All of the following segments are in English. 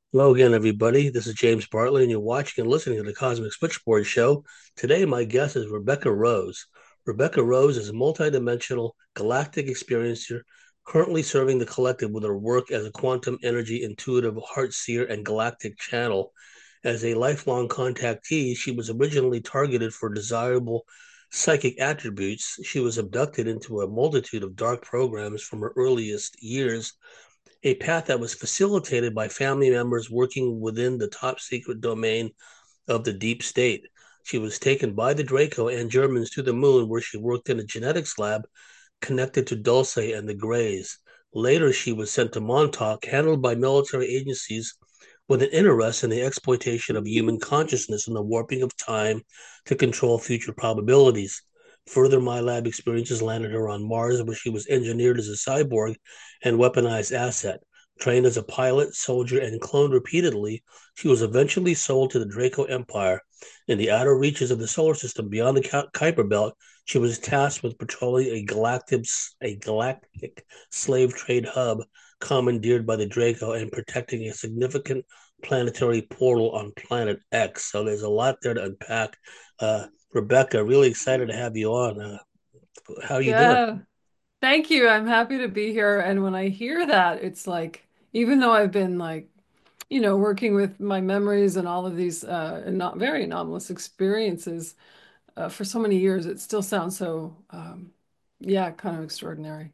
Hello again, everybody. This is James Bartley, and you're watching and listening to the Cosmic Switchboard Show. Today, my guest is Rebecca Rose. Rebecca Rose is a multidimensional galactic experiencer currently serving the collective with her work as a quantum energy intuitive heart seer and galactic channel. As a lifelong contactee, she was originally targeted for desirable psychic attributes. She was abducted into a multitude of dark programs from her earliest years, a path that was facilitated by family members working within the top secret domain of the deep state. She was taken by the Draco and Germans to the moon, where she worked in a genetics lab connected to Dulce and the Greys. Later, she was sent to Montauk, handled by military agencies with an interest in the exploitation of human consciousness and the warping of time to control future probabilities. Further, my lab experiences landed her on Mars, where she was engineered as a cyborg and weaponized asset. Trained as a pilot, soldier, and cloned repeatedly, she was eventually sold to the Draco Empire. In the outer reaches of the solar system beyond the Kuiper Belt, she was tasked with patrolling a galactic slave trade hub commandeered by the Draco and protecting a significant planetary portal on planet X. So there's a lot there to unpack. Rebecca, really excited to have you on. How are you doing? Yeah, thank you. I'm happy to be here. And when I hear that, it's like, even though I've been working with my memories and all of these not very anomalous experiences for so many years, it still sounds so, yeah, kind of extraordinary.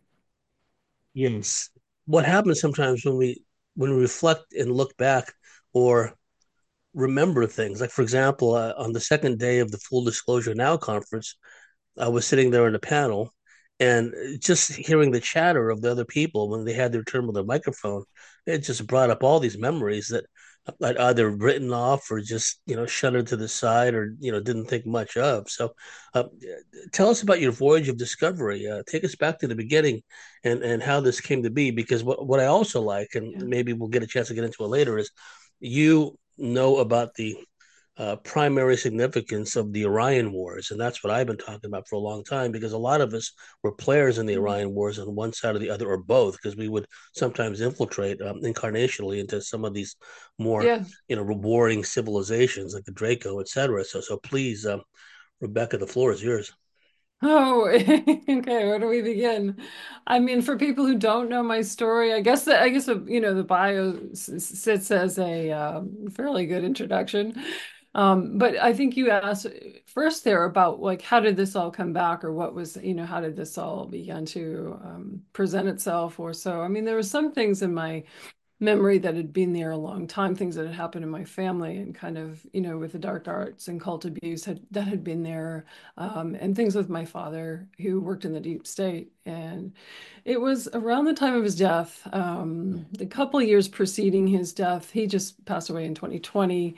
Yes. What happens sometimes when we reflect and look back or remember things, like for example, on the second day of the Full Disclosure Now conference, I was sitting there in a panel and just hearing the chatter of the other people when they had their turn with their microphone, it just brought up all these memories that I'd either written off or just, shuttered to the side or, didn't think much of. So uh, tell us about your voyage of discovery. Take us back to the beginning and how this came to be, because what I also like, and Yeah. maybe we'll get a chance to get into it later, is you know about the primary significance of the Orion Wars. And that's what I've been talking about for a long time, because a lot of us were players in the Orion Wars on one side or the other, or both, because we would sometimes infiltrate incarnationally into some of these more, Yeah. rewarding civilizations like the Draco, et cetera. So please, Rebecca, the floor is yours. Oh, okay. Where do we begin? I mean, for people who don't know my story, I guess the bio sits as a fairly good introduction. But I think you asked first there about like how did this all come back, or what was, how did this all begin to present itself, or so. I mean, there were some things in my memory that had been there a long time, things that had happened in my family and kind of, with the dark arts and cult abuse that had been there, and things with my father who worked in the deep state. And it was around the time of his death, the couple of years preceding his death, he just passed away in 2020,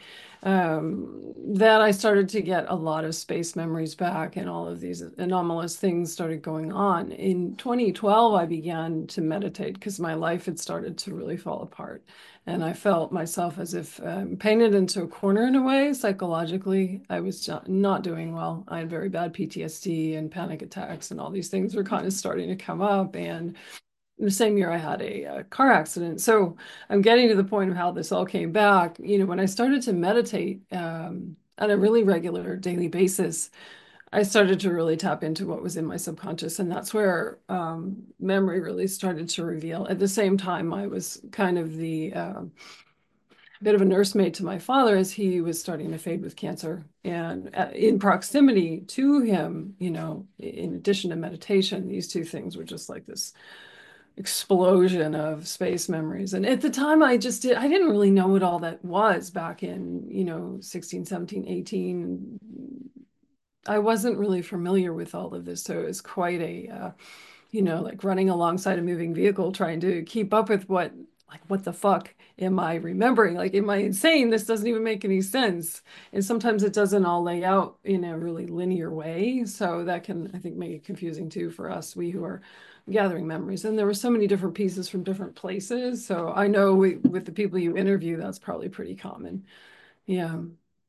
that I started to get a lot of space memories back and all of these anomalous things started going on. In 2012, I began to meditate because my life had started to really fall apart. And I felt myself as if painted into a corner in a way. Psychologically, I was not doing well. I had very bad PTSD and panic attacks, and all these things were kind of starting to come up. And the same year I had a car accident. So I'm getting to the point of how this all came back. When I started to meditate on a really regular daily basis, I started to really tap into what was in my subconscious. And that's where memory really started to reveal. At the same time, I was kind of the bit of a nursemaid to my father as he was starting to fade with cancer. And in proximity to him, in addition to meditation, these two things were just like this explosion of space memories. And at the time I didn't really know what all that was back in, 16, 17, 18. I wasn't really familiar with all of this. So it was quite a, like running alongside a moving vehicle, trying to keep up with what the fuck am I remembering? Like, am I insane? This doesn't even make any sense. And sometimes it doesn't all lay out in a really linear way. So that can, I think, make it confusing too for us, we who are gathering memories. And there were so many different pieces from different places. So I know with the people you interview, that's probably pretty common. Yeah.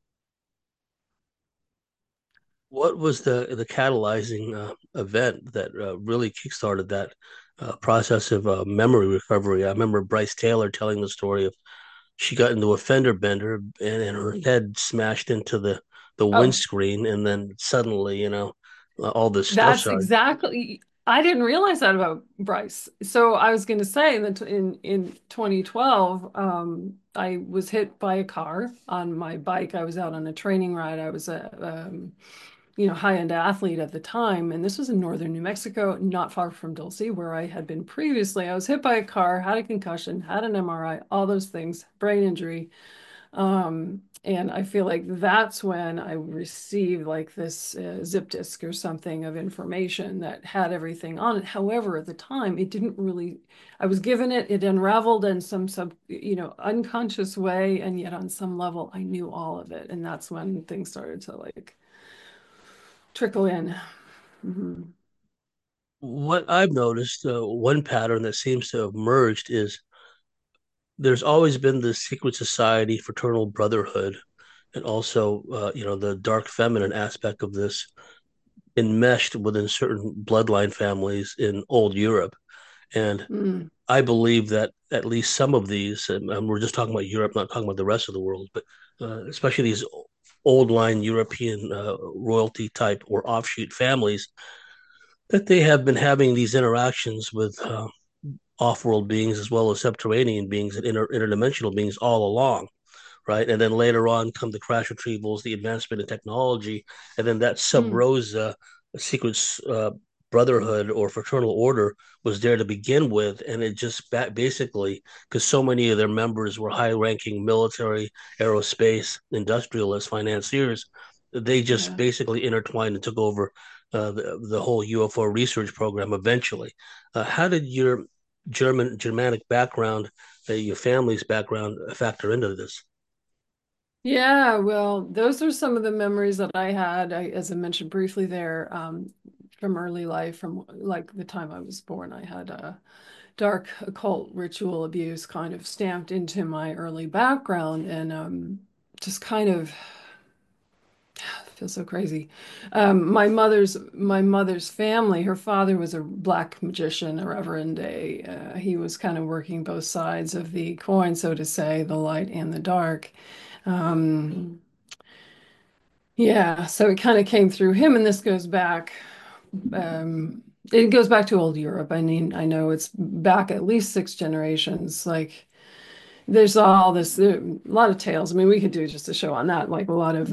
What was the catalyzing event that really kickstarted that process of memory recovery? I remember Bryce Taylor telling the story of she got into a fender bender and her head smashed into the Oh, windscreen, and then suddenly, all this stuff that's started. exactly. I didn't realize that about Bryce. So I was going to say that in 2012, I was hit by a car on my bike. I was out on a training ride. I was a high-end athlete at the time, and this was in northern New Mexico, not far from Dulce, where I had been previously. I was hit by a car, had a concussion, had an MRI, all those things, brain injury. And I feel like that's when I received like this zip disk or something of information that had everything on it. However, at the time, it didn't really, I was given it, it unraveled in some unconscious way. And yet on some level, I knew all of it. And that's when things started to like trickle in. Mhm. What I've noticed, one pattern that seems to have merged is there's always been this secret society, fraternal brotherhood, and also, the dark feminine aspect of this enmeshed within certain bloodline families in old Europe. And Mm, I believe that at least some of these, and we're just talking about Europe, not talking about the rest of the world, but especially these old line European royalty type or offshoot families, that they have been having these interactions with off-world beings as well as subterranean beings and interdimensional beings all along, right? And then later on come the crash retrievals, the advancement in technology, and then that sub mm, rosa secret brotherhood or fraternal order was there to begin with, and it just basically, because so many of their members were high-ranking military, aerospace, industrialists, financiers, they just yeah. basically intertwined and took over the whole UFO research program eventually. How did your Germanic background, your family's background, factor into this? Yeah, well, those are some of the memories that I had, as I mentioned briefly there, from early life, from like the time I was born. I had a dark occult ritual abuse kind of stamped into my early background, and just kind of feels so crazy. My mother's family, her father was a black magician, a reverend. He was kind of working both sides of the coin, so to say, the light and the dark. Um, Yeah, so it kind of came through him, and this goes back. It goes back to old Europe. I mean, I know it's back at least six generations. Like, there's all this, a lot of tales. I mean, we could do just a show on that. Like a lot of,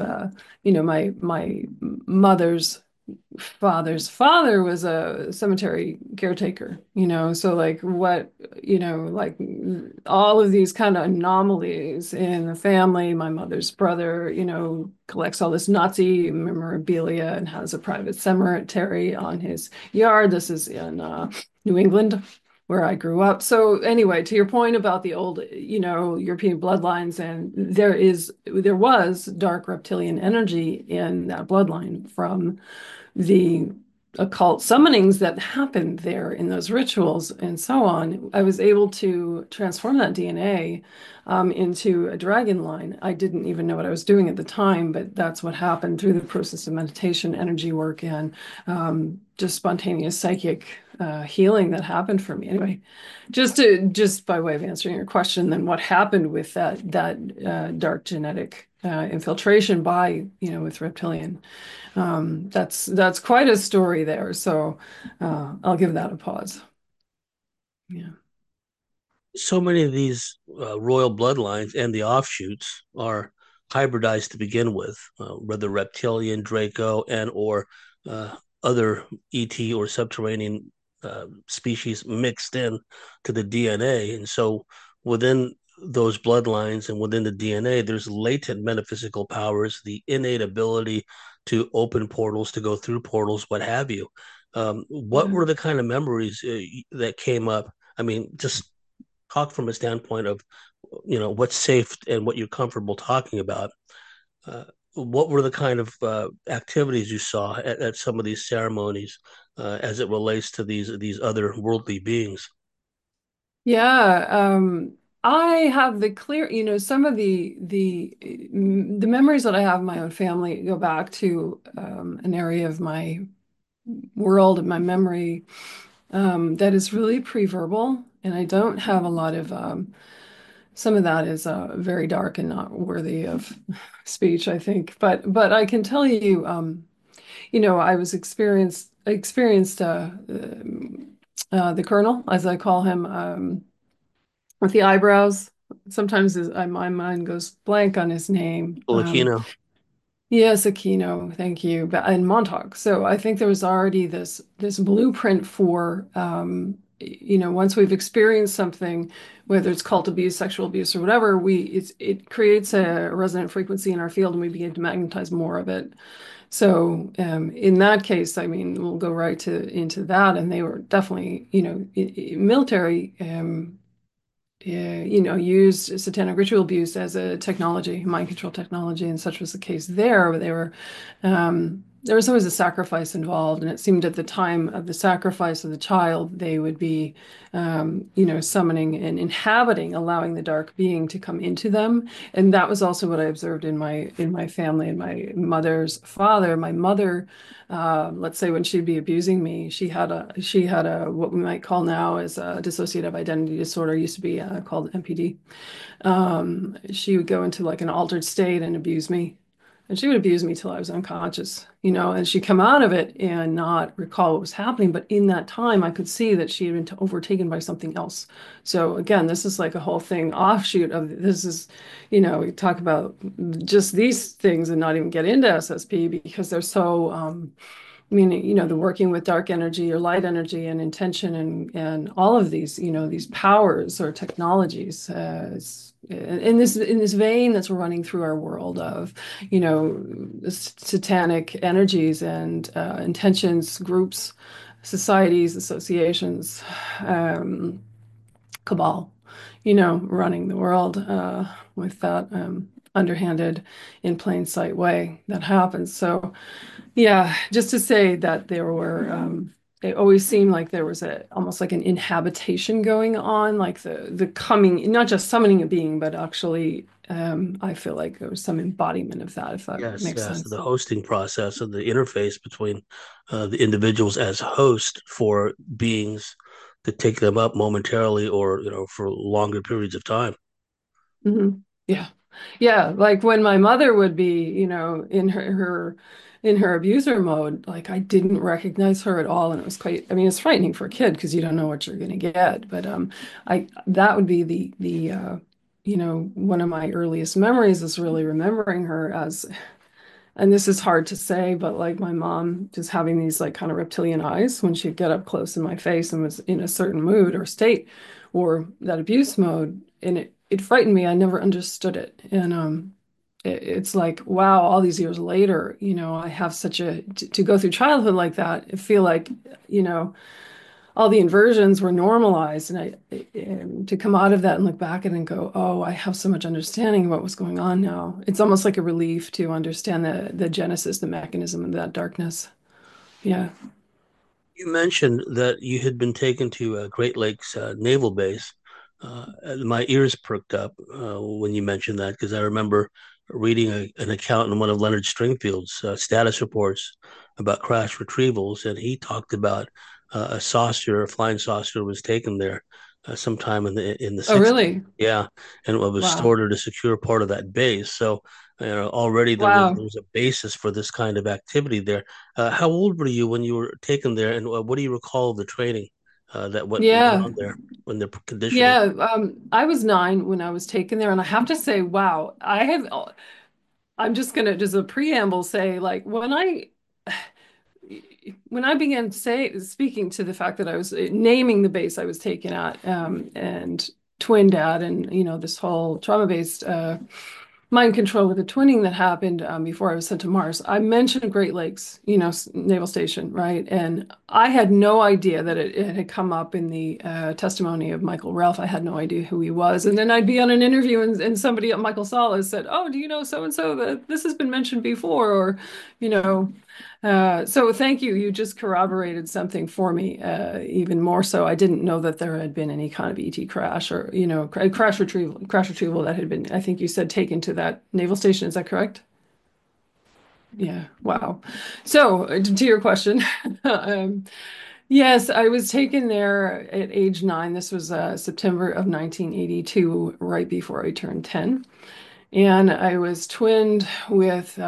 my mother's father's father was a cemetery caretaker, so like like all of these kind of anomalies in the family. My mother's brother, collects all this Nazi memorabilia and has a private cemetery on his yard. This is in New England, where I grew up. So anyway, to your point about the old, European bloodlines, and there was dark reptilian energy in that bloodline from the occult summonings that happened there in those rituals and so on. I was able to transform that DNA into a dragon line. I didn't even know what I was doing at the time, but that's what happened through the process of meditation, energy work, and just spontaneous psychic healing that happened for me. Anyway, just by way of answering your question, then what happened with that dark genetic infiltration by with reptilian? That's quite a story there. So I'll give that a pause. Yeah. So many of these royal bloodlines and the offshoots are hybridized to begin with, whether reptilian, Draco, and or other ET or subterranean species mixed in to the DNA. And so within those bloodlines and within the DNA, there's latent metaphysical powers, the innate ability to open portals, to go through portals, what have you. What Yeah. were the kind of memories that came up? I mean, just talk from a standpoint of what's safe and what you're comfortable talking about. uh, what were the kind of activities you saw at some of these ceremonies as it relates to these other worldly beings? Yeah, I have the clear, some of the memories that I have of my own family go back to an area of my world and my memory that is really pre-verbal, and I don't have a lot of some of that is very dark and not worthy of speech, I think. But I can tell you, I was experienced the Colonel, as I call him, with the eyebrows. Sometimes my mind goes blank on his name. Filipino. Yes, Aquino, thank you, and Montauk. So I think there was already this blueprint for once we've experienced something, whether it's cult abuse, sexual abuse, or whatever, it creates a resonant frequency in our field, and we begin to magnetize more of it. So in that case, I mean, we'll go right to into that, and they were definitely, military. Used satanic ritual abuse as a technology, mind control technology, and such was the case there. But there was always a sacrifice involved, and it seemed at the time of the sacrifice of the child, they would be, summoning and inhabiting, allowing the dark being to come into them. And that was also what I observed in my family and my mother's father. My mother, let's say when she'd be abusing me, she had a what we might call now as a dissociative identity disorder, used to be called MPD. She would go into like an altered state and abuse me. And she would abuse me till I was unconscious, and she'd come out of it and not recall what was happening. But in that time, I could see that she had been overtaken by something else. So again, this is like a whole thing offshoot of this is, we talk about just these things and not even get into SSP because they're so, the working with dark energy or light energy and intention and all of these, these powers or technologies, in this vein that's running through our world of, satanic energies and intentions, groups, societies, associations, cabal, running the world with that underhanded, in plain sight way that happens. So. Yeah, just to say that it always seemed like there was almost like an inhabitation going on, like the coming, not just summoning a being, but actually, I feel like there was some embodiment of that, if that Yes, makes yes. sense. The hosting process and the interface between the individuals as host for beings to take them up momentarily or, for longer periods of time. Hmm. Yeah. Yeah. Like when my mother would be, in her abuser mode, like I didn't recognize her at all. And it was quite, I mean, it's frightening for a kid because you don't know what you're gonna get. But that would be one of my earliest memories is really remembering her as, and this is hard to say, but like my mom just having these like kind of reptilian eyes when she'd get up close in my face and was in a certain mood or state or that abuse mode. And it frightened me. I never understood it. And it's like, wow, all these years later, I have such to go through childhood like that. I feel like, you know, all the inversions were normalized. And to come out of that and look back at it and go, oh, I have so much understanding of what was going on now. It's almost like a relief to understand the genesis, the mechanism of that darkness. Yeah. You mentioned that you had been taken to Great Lakes Naval Base. My ears perked up when you mentioned that because I remember reading an account in one of Leonard Stringfield's status reports about crash retrievals, and he talked about a flying saucer, was taken there sometime in the Oh, 60s. really? Yeah, and it was Wow. stored at a secure part of that base. So, already there Wow. was a basis for this kind of activity there. How old were you when you were taken there, and what do you recall of the training that went Yeah. on there when the conditioning? Yeah. I was 9 when I was taken there, and I have to say, wow, I'm just gonna just a preamble say, like, when I began speaking to the fact that I was naming the base I was taken at, and twin dad, and this whole trauma-based mind control with the twinning that happened before I was sent to Mars. I mentioned Great Lakes, Naval Station, right? And I had no idea that it had come up in the testimony of Michael Ralph. I had no idea who he was. And then I'd be on an interview and somebody at Michael Salas said, "Oh, do you know so and so that this has been mentioned before?" Or, you know, so thank you. You just corroborated something for me, even more so. I didn't know that there had been any kind of ET crash or, crash retrieval that had been, I think you said, taken to that naval station. Is that correct? Yeah. Wow. So to your question, um, Yes, I was taken there at age 9. This was September of 1982, right before I turned 10. And I was twinned with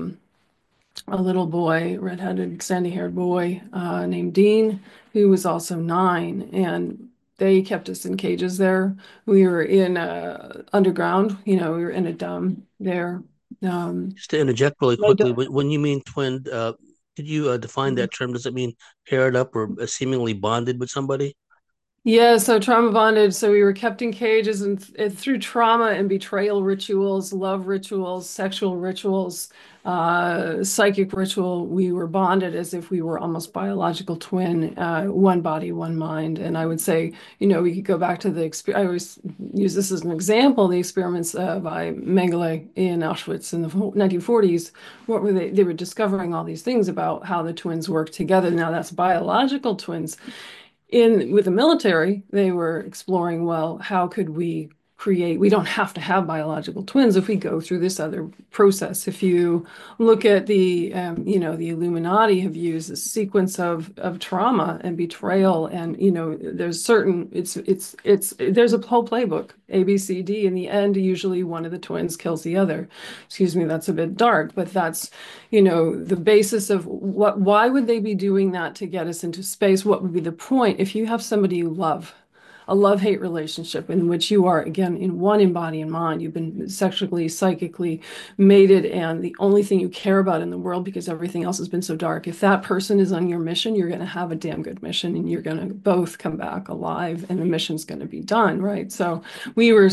a little boy, redheaded, sandy-haired boy named Dean, who was also 9. And they kept us in cages there. We were in underground, we were in a dome there. Um, Just to interject really my quickly, when you mean twinned, could you define that term? Does it mean paired up or seemingly bonded with somebody? Yeah, so trauma bonded. So we were kept in cages, and through trauma and betrayal rituals, love rituals, sexual rituals, psychic ritual, we were bonded as if we were almost biological twin, one body, one mind. And I would say, we could go back to I always use this as an example, the experiments by Mengele in Auschwitz in the 1940s. What were they? They were discovering all these things about how the twins work together. Now that's biological twins in with the military, they were exploring, well, how could we don't have to have biological twins if we go through this other process. If you look at the Illuminati have used a sequence of trauma and betrayal, and there's certain it's there's a whole playbook, ABCD. In the end, usually one of the twins kills the other. Excuse me, that's a bit dark, but that's the basis of why would they be doing that to get us into space? What would be the point if you have somebody you love, a love-hate relationship in which you are, again, in one in body and mind, you've been sexually, psychically mated, and the only thing you care about in the world because everything else has been so dark. If that person is on your mission, you're going to have a damn good mission and you're going to both come back alive and the mission's going to be done, right? So we were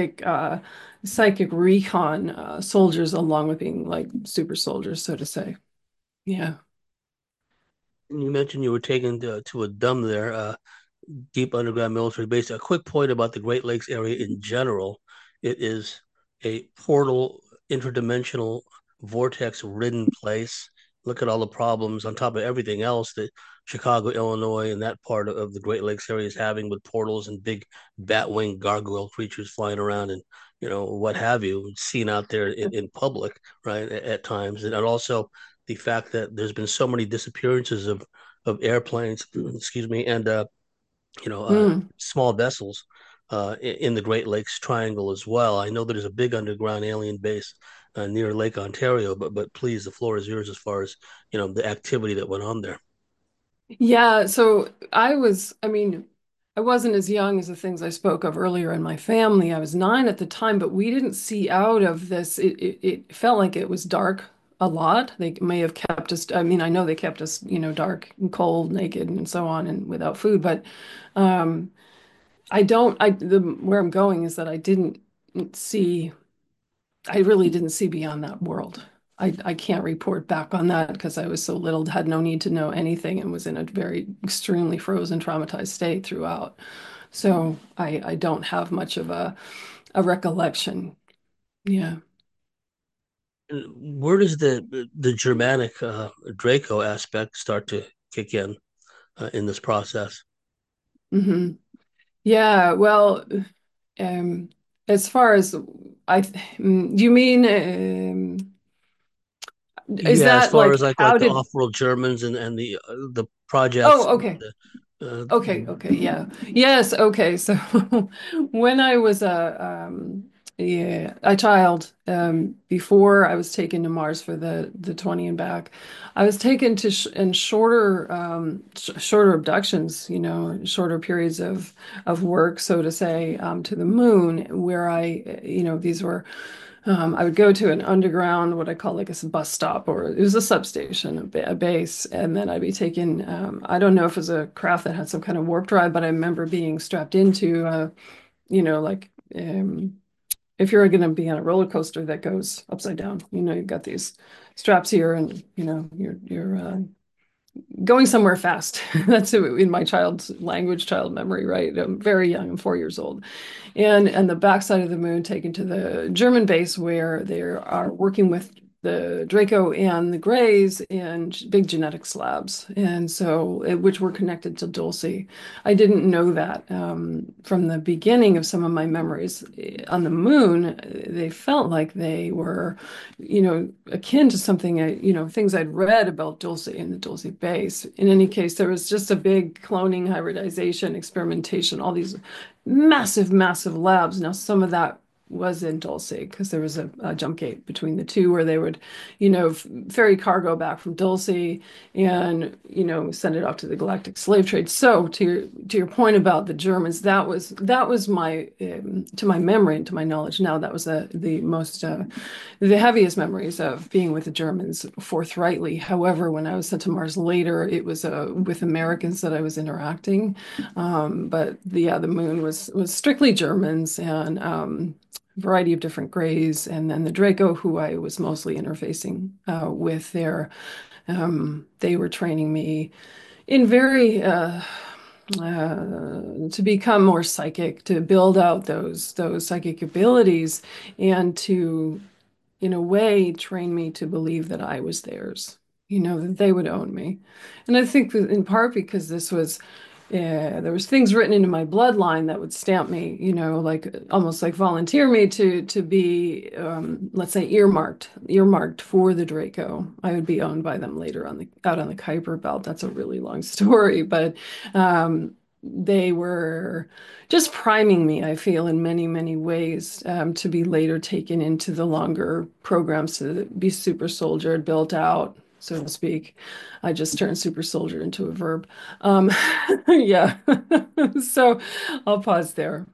psychic recon soldiers along with being like super soldiers, so to say. Yeah. And you mentioned you were taken to a dump there, deep underground military base. A quick point about the Great Lakes area in general: it is a portal, interdimensional, vortex-ridden place. Look at all the problems on top of everything else that Chicago, Illinois, and that part of the Great Lakes area is having with portals and big bat-winged gargoyle creatures flying around and what have you, seen out there in public, right, at times, and also the fact that there's been so many disappearances of airplanes, excuse me, and Mm. small vessels in the Great Lakes Triangle as well. I know there's a big underground alien base near Lake Ontario, but please, the floor is yours as far as the activity that went on there. Yeah, so I mean, I wasn't as young as the things I spoke of earlier in my family. I was 9 at the time, but we didn't see out of this. It felt like it was dark a lot. They may have kept us, I mean, I know they kept us, dark and cold, naked and so on and without food, but um I don't I the where I'm going is that see I really didn't see beyond that world. I can't report back on that because I was so little, had no need to know anything, and was in a very extremely frozen, traumatized state throughout. So I don't have much of a recollection. Yeah. And where does the Germanic Draco aspect start to kick in this process? hmm Yeah. Well, um, as far as you mean, is Yeah, as that far like as like how the did? off-world Germans and the projects. Oh, okay. Uh, Okay, yeah. Yes, okay. So when I was a child, before I was taken to Mars for the 20 and back, I was taken to in shorter abductions, shorter periods of work, so to say, to the moon, where these were I would go to an underground, what I call like a bus stop, or it was a substation, a base, and then I'd be taken. I don't know if it was a craft that had some kind of warp drive, but I remember being strapped into, like if you're going to be on a roller coaster that goes upside down, you've got these straps here, and you're going somewhere fast. That's in my child's language, child memory, right? I'm very young. I'm 4 years old, and the backside of the moon taken to the German base where they are working with the Draco and the Greys in big genetics labs, and so which were connected to Dulce. I didn't know that from the beginning of some of my memories. On the moon, they felt like they were, akin to something things I'd read about Dulce and the Dulce base. In any case, there was just a big cloning, hybridization, experimentation, all these massive, massive labs. Now, some of that was in Dulce because there was a jump gate between the two where they would, ferry cargo back from Dulce and, send it off to the galactic slave trade. So to your point about the Germans, that was my to my memory and to my knowledge now, that was the most the heaviest memories of being with the Germans forthrightly. However, when I was sent to Mars later, it was with Americans that I was interacting. But the moon was strictly Germans and variety of different grays, and then the Draco, who I was mostly interfacing with there. They were training me in very to become more psychic, to build out those psychic abilities, and to, in a way, train me to believe that I was theirs, that they would own me. And I think that in part because there was things written into my bloodline that would stamp me, like almost like volunteer me to be, let's say, earmarked for the Draco. I would be owned by them later out on the Kuiper Belt. That's a really long story, but they were just priming me, I feel, in many, many ways, to be later taken into the longer programs to be super soldiered, built out, so to speak. I just turned super soldier into a verb. Um, yeah. So I'll pause there.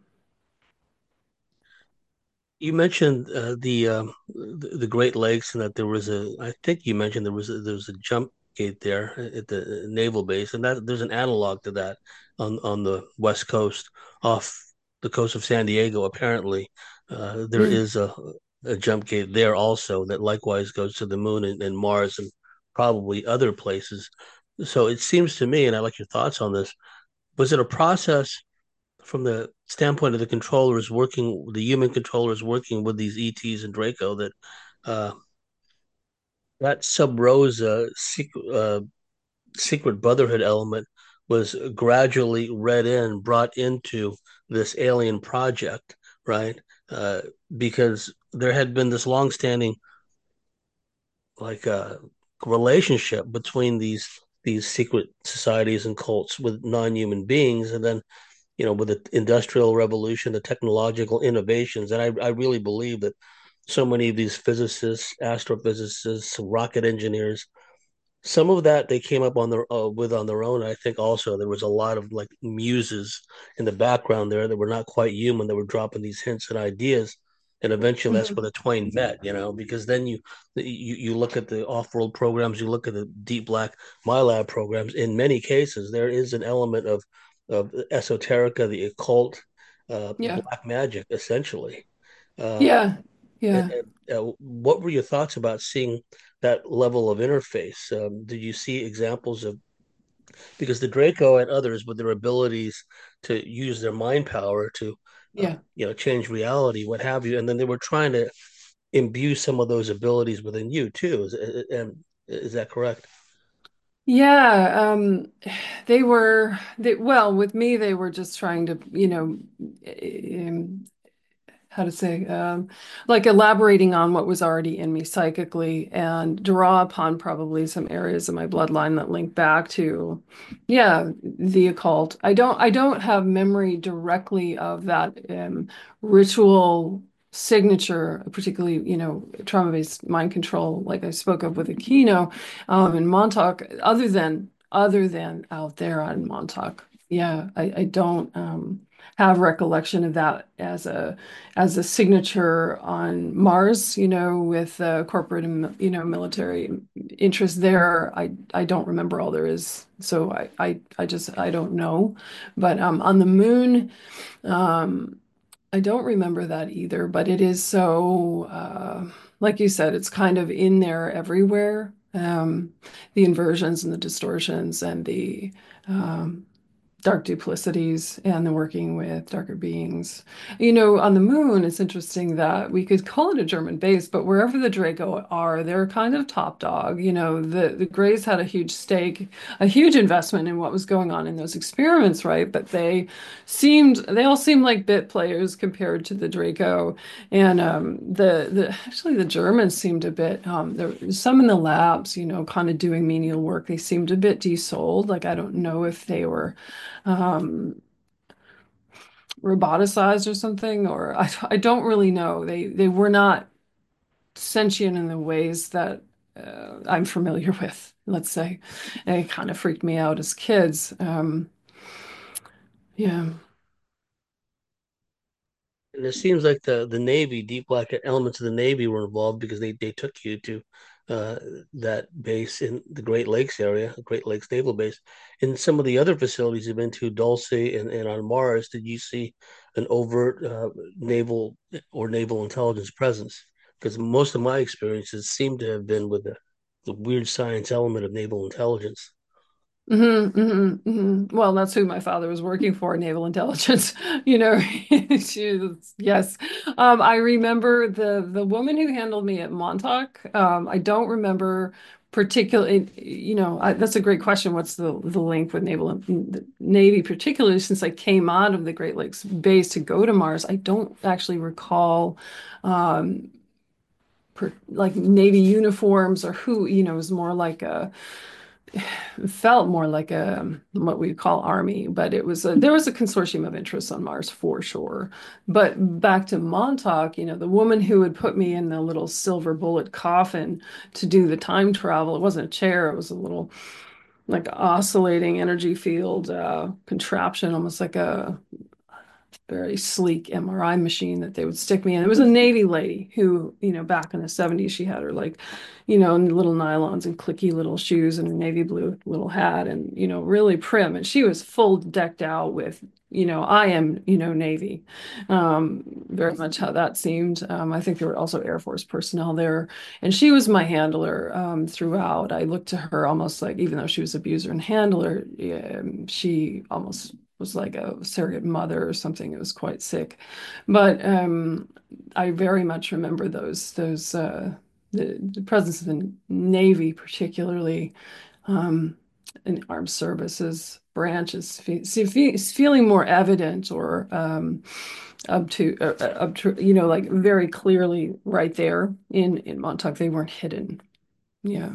You mentioned the Great Lakes and that there was I think you mentioned there was a jump gate there at the naval base, and that there's an analog to that on the West Coast, off the coast of San Diego. Apparently, there Mm, is a jump gate there also that likewise goes to the moon and Mars and probably other places. So it seems to me, and I like your thoughts on this. Was it a process from the standpoint of the human controllers working with these ETs and Draco, uh, that Sub Rosa secret brotherhood element was gradually brought into this alien project, right? Uh, because there had been this long-standing like relationship between these secret societies and cults with non-human beings, and then with the industrial revolution, the technological innovations. And I really believe that so many of these physicists, astrophysicists, rocket engineers, some of that they came up on their own. I think also there was a lot of like muses in the background there that were not quite human, that were dropping these hints and ideas. And eventually that's mhm. where the twain met, because then you look at the off-world programs, you look at the Deep Black MyLab programs. In many cases, there is an element of esoterica, the occult, Yeah. black magic, essentially. Uh, Yeah. and, Yeah. what were your thoughts about seeing that level of interface? Did you see examples of, because the Draco and others with their abilities to use their mind power to, Yeah. change reality, what have you, and then they were trying to imbue some of those abilities within you too. Is that correct? Yeah, well, with me, they were just trying to, how to say, like elaborating on what was already in me psychically and draw upon probably some areas of my bloodline that link back to, yeah, the occult. I don't have memory directly of that ritual signature, particularly, trauma-based mind control, like I spoke of with Aquino, in Montauk, other than out there on Montauk. Yeah, I don't have recollection of that as a signature on Mars, with corporate and military interests there. I don't remember all there is, so I don't know. But on the moon, um, I don't remember that either. But it is so, like you said, it's kind of in there everywhere. The inversions and the distortions and the um, dark duplicities and the working with darker beings. You know, on the moon, it's interesting that we could call it a German base, but wherever the Draco are, they're kind of top dog. You know, the Greys had a huge stake, a huge investment in what was going on in those experiments, right? But they all seemed like bit players compared to the Draco. And the actually the Germans seemed a bit there were some in the labs, you know, kind of doing menial work. They seemed a bit desouled. Like I don't know if they were um, roboticized or something, or I don't really know. They were not sentient in the ways that I'm familiar with, let's say. And it kind of freaked me out as kids. Yeah. And it seems like the Navy, deep black elements of the Navy were involved because they took you to uh, that base in the Great Lakes area, Great Lakes Naval Base. In some of the other facilities you've been to, Dulce and on Mars, did you see an overt naval or naval intelligence presence? Because most of my experiences seem to have been with the weird science element of naval intelligence. Well, that's who my father was working for, naval intelligence. You know, yes. I remember the woman who handled me at Montauk. I don't remember particularly, you know, that's a great question. What's the link with naval the Navy, particularly since I came out of the Great Lakes base to go to Mars? I don't actually recall um, like Navy uniforms or who, you know, it was more like a felt more like a what we call army, but there was a consortium of interests on Mars for sure. But back to Montauk, you know, the woman who had put me in the little silver bullet coffin to do the time travel, it wasn't a chair, it was a little like oscillating energy field contraption, almost like a very sleek MRI machine that they would stick me in. It was a Navy lady who, you know, back in the 70s, she had her like, you know, little nylons and clicky little shoes and a navy blue little hat and, you know, really prim. And she was full decked out with, you know, I am, you know, Navy. Very much how that seemed. I think there were also Air Force personnel there. And she was my handler throughout. I looked to her almost like, even though she was abuser and handler, she almost was like a surrogate mother or something. It was quite sick. But I very much remember the presence of the Navy, particularly um, in armed services branches, feeling more evident or up to you know like very clearly right there in Montauk. They weren't hidden. Yeah.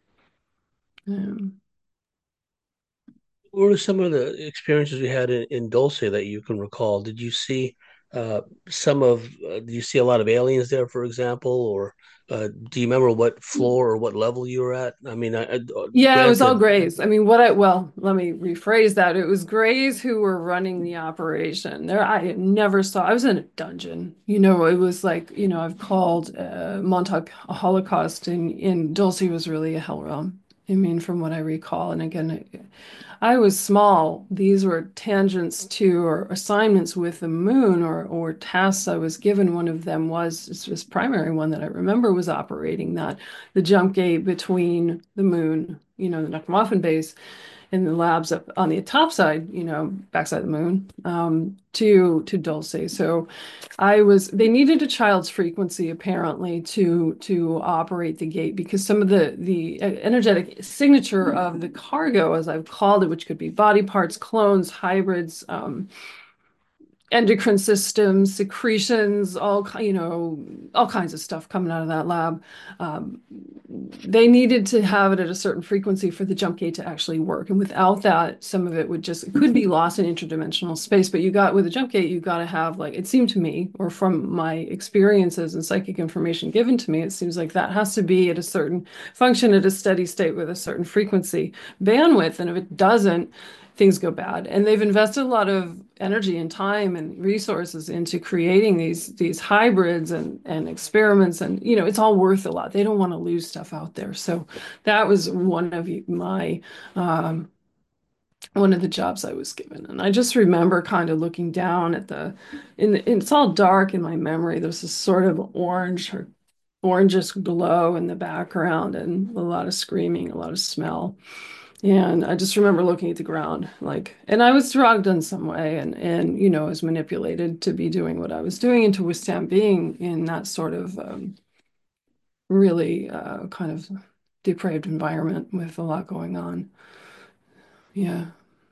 Um, What were some of the experiences you had in Dulce that you can recall? Did you see did you see a lot of aliens there, for example, or do you remember what floor or what level you were at? I mean, Yeah, it was all granted, Grays. I mean, well, let me rephrase that. It was Grays who were running the operation. There, I never saw, I was in a dungeon. You know, it was like, you know, I've called Montauk a Holocaust and Dulce was really a hell realm. I mean, from what I recall. And again, I was small. These were tangents to or assignments with the moon or tasks I was given. One of them was this primary one that I remember was operating that the jump gate between the moon, you know, the Nuckermuffin base and the labs up on the top side, you know, backside the moon, to Dulce. So they needed a child's frequency apparently to operate the gate because some of the energetic signature of the cargo, as I've called it, which could be body parts, clones, hybrids, endocrine systems, secretions, you know, all kinds of stuff coming out of that lab. Um, they needed to have it at a certain frequency for the jump gate to actually work. And without that, some of it could be lost in interdimensional space. But with a jump gate, you got to have like, it seemed to me, or from my experiences and psychic information given to me, it seems like that has to be at a certain function at a steady state with a certain frequency bandwidth. And if it doesn't, things go bad. And they've invested a lot of energy and time and resources into creating these hybrids and experiments, and you know it's all worth a lot. They don't want to lose stuff out there. So that was um, one of the jobs I was given. And I just remember kind of looking down at it's all dark in my memory. There's this sort of orangish glow in the background and a lot of screaming, a lot of smell. And I just remember looking at the ground, like, and I was drugged in some way, and I was manipulated to be doing what I was doing and to withstand being in that sort of really kind of depraved environment with a lot going on. Yeah.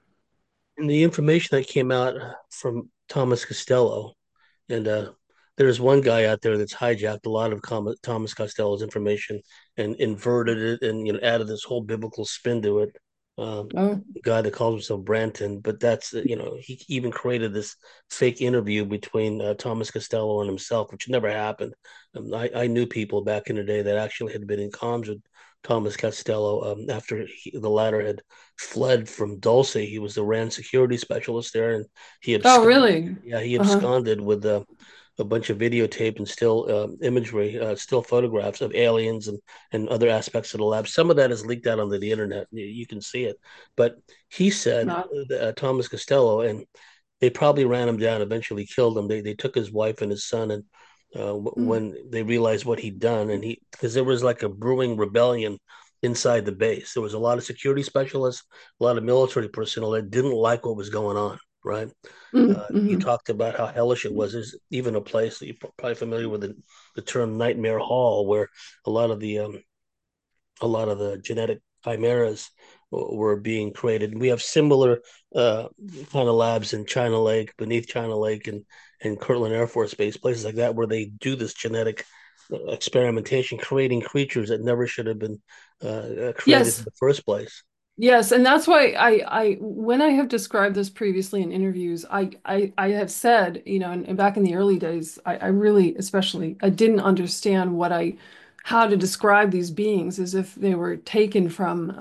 And the information that came out from Thomas Costello, and there's one guy out there that's hijacked a lot of Thomas Costello's information and inverted it, and added this whole biblical spin to it. Oh. The guy that calls himself Branton, but that's he even created this fake interview between Thomas Costello and himself, which never happened. I knew people back in the day that actually had been in comms with Thomas Costello after the latter had fled from Dulce. He was the RAND security specialist there, and he Oh, absconded. really? Yeah, he Uh-huh. absconded with a bunch of videotape and still imagery, still photographs of aliens and other aspects of the lab. Some of that is leaked out onto the internet. You can see it. But he said, No. Thomas Costello, and they probably ran him down, eventually killed him. They took his wife and his son, and Mm. when they realized what he'd done, and because there was like a brewing rebellion inside the base. There was a lot of security specialists, a lot of military personnel that didn't like what was going on, right? Mm, He mhm. talked about how hellish it was. There's even a place that you're probably familiar with the term Nightmare Hall, where a lot of the um, a lot of the genetic chimeras were being created. We have similar uh, kind of labs in China Lake, beneath China Lake, and Kirtland Air Force Base, places like that, where they do this genetic experimentation, creating creatures that never should have been created in Yes. the first place. Yes, and that's why when I have described this previously in interviews, I have said, and back in the early days, I really, especially, I didn't understand how to describe these beings as if they were taken from,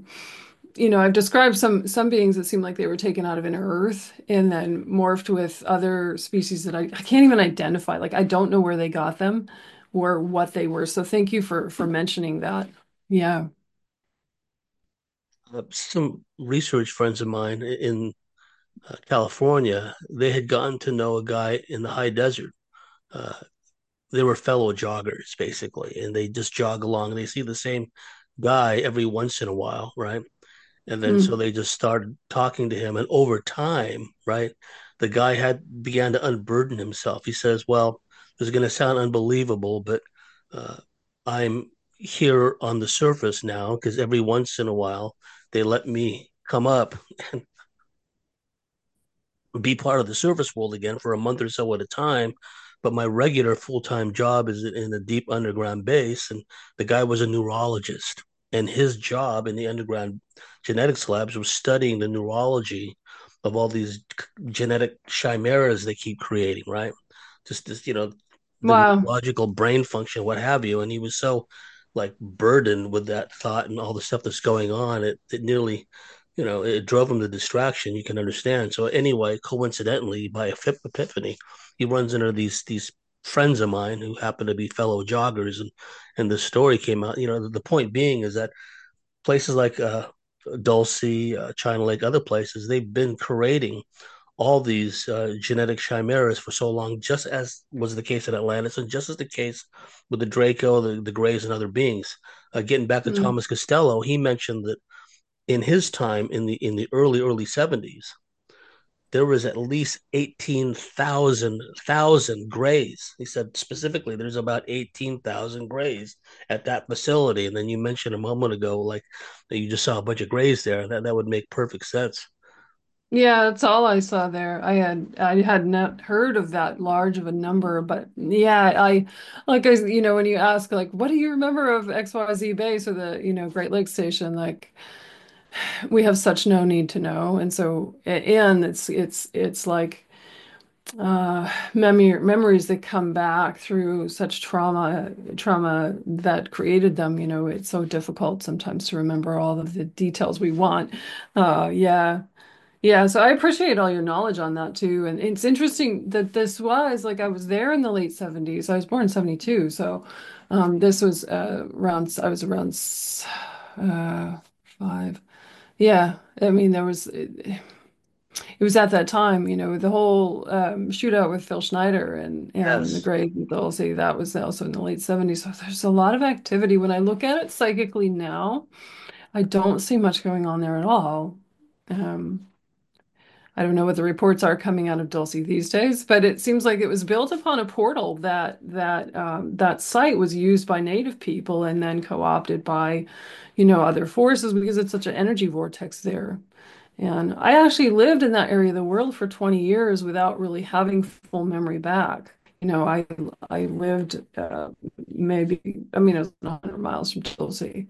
I've described some beings that seem like they were taken out of inner Earth and then morphed with other species that I can't even identify. Like I don't know where they got them or what they were. So thank you for mentioning that. Yeah. Some research friends of mine in California, they had gotten to know a guy in the high desert. Uh, they were fellow joggers basically, and they just jog along. And they see the same guy every once in a while, right? And then so Mm. they just started talking to him, and over time, right, the guy had began to unburden himself. He says, "Well, this is going to sound unbelievable, but uh, I'm here on the surface now because every once in a while they let me come up be part of the service world again for a month or so at a time. But my regular full time job is in a deep underground base. And the guy was a neurologist. And his job in the underground genetics labs was studying the neurology of all these genetic chimeras they keep creating, right? Just this, the Wow. neurological brain function, what have you. And he was so like burdened with that thought and all the stuff that's going on, it nearly it drove him to distraction. You can understand. So anyway, coincidentally, by epiphany, he runs into these friends of mine who happen to be fellow joggers, and the story came out. The point being is that places like Dulce, China Lake, other places, they've been creating all these genetic chimeras for so long, just as was the case at Atlantis, and just as the case with the Draco, the Greys, and other beings. Getting back to Mm. Thomas Costello, he mentioned that in his time in the early 70s, there was at least 18,000 grays. He said specifically there's about 18,000 grays at that facility. And then you mentioned a moment ago, like that you just saw a bunch of grays there. That would make perfect sense. Yeah, that's all I saw there. I had not heard of that large of a number, but yeah, when you ask like what do you remember of XYZ base or the, Great Lakes Station, like we have such no need to know. And so and it's like memories that come back through such trauma that created them, it's so difficult sometimes to remember all of the details we want. Yeah. Yeah, so I appreciate all your knowledge on that too. And it's interesting that this was like I was there in the late 70s. I was born in 72. So this was I was around 5. Yeah, I mean it was at that time, the whole shootout with Phil Schneider and the Yes. Great and Dulcie, that was also in the late 70s. So there's a lot of activity when I look at it psychically now. I don't see much going on there at all. Um, I don't know what the reports are coming out of Dulce these days, but it seems like it was built upon a portal that site was used by native people and then co-opted by, other forces because it's such an energy vortex there. And I actually lived in that area of the world for 20 years without really having full memory back. I lived maybe, I mean, it was 100 miles from Chelsea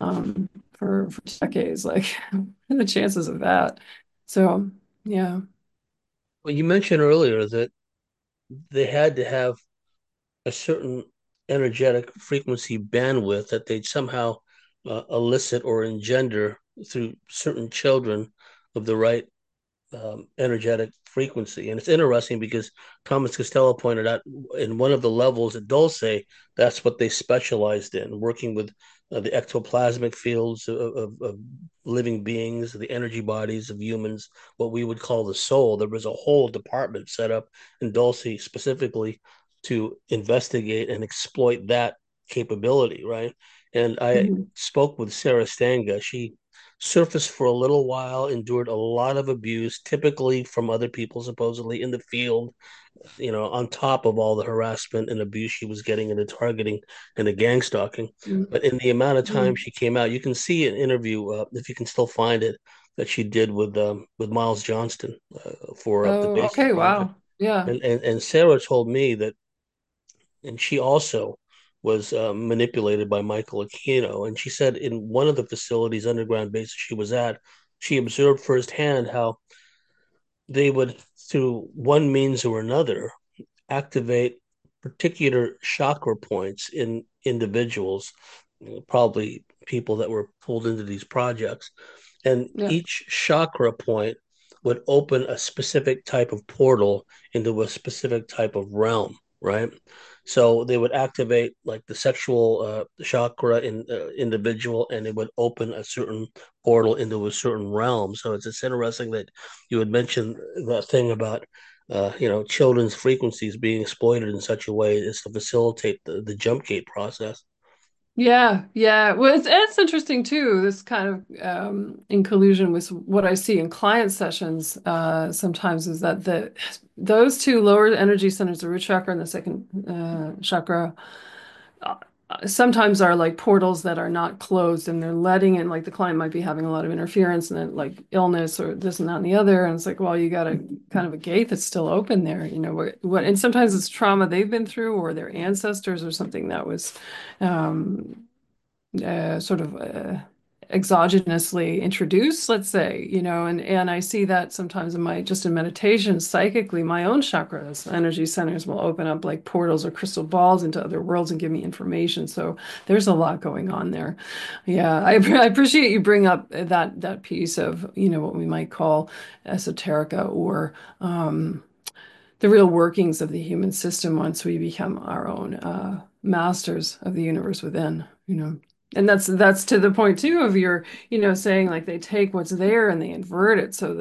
for decades. Like, the chances of that. So, yeah. Well, you mentioned earlier that they had to have a certain energetic frequency bandwidth that they'd somehow elicit or engender through certain children of the right energetic frequency. And it's interesting because Thomas Costello pointed out in one of the levels at Dulce, that's what they specialized in, working with the ectoplasmic fields of living beings, the energy bodies of humans, what we would call the soul. There was a whole department set up in Dulce specifically to investigate and exploit that capability, right? And I Mhm. spoke with Sarah Stanga. She surfaced for a little while, endured a lot of abuse, typically from other people, supposedly in the field, on top of all the harassment and abuse she was getting and the targeting and the gang stalking. But in the amount of time Mhm. she came out, you can see an interview, if you can still find it, that she did with Miles Johnston for the Oh, Basic okay. Project. Wow. Yeah. And Sarah told me that, and she also was manipulated by Michael Aquino. And she said in one of the facilities, underground bases she was at, she observed firsthand how they would, through one means or another, activate particular chakra points in individuals, probably people that were pulled into these projects. And Yeah. each chakra point would open a specific type of portal into a specific type of realm, right? So they would activate like the sexual chakra in individual, and it would open a certain portal into a certain realm. So it's interesting that you had mentioned that thing about children's frequencies being exploited in such a way as to facilitate the jump gate process. Yeah, yeah. Well, it's interesting too, this kind of in collusion with what I see in client sessions sometimes is that those two lower energy centers, the root chakra and the second chakra, uh, sometimes are like portals that are not closed and they're letting in, like the client might be having a lot of interference and then like illness or this and that and the other. And it's like, well, you got a kind of a gate that's still open there, and sometimes it's trauma they've been through or their ancestors or something that was um, sort of exogenously introduced, let's say, and I see that sometimes in meditation, psychically, my own chakras, energy centers will open up like portals or crystal balls into other worlds and give me information. So there's a lot going on there. Yeah, I appreciate you bring up that piece of, what we might call esoterica or the real workings of the human system once we become our own masters of the universe within. And that's to the point too of your, saying like they take what's there and they invert it. So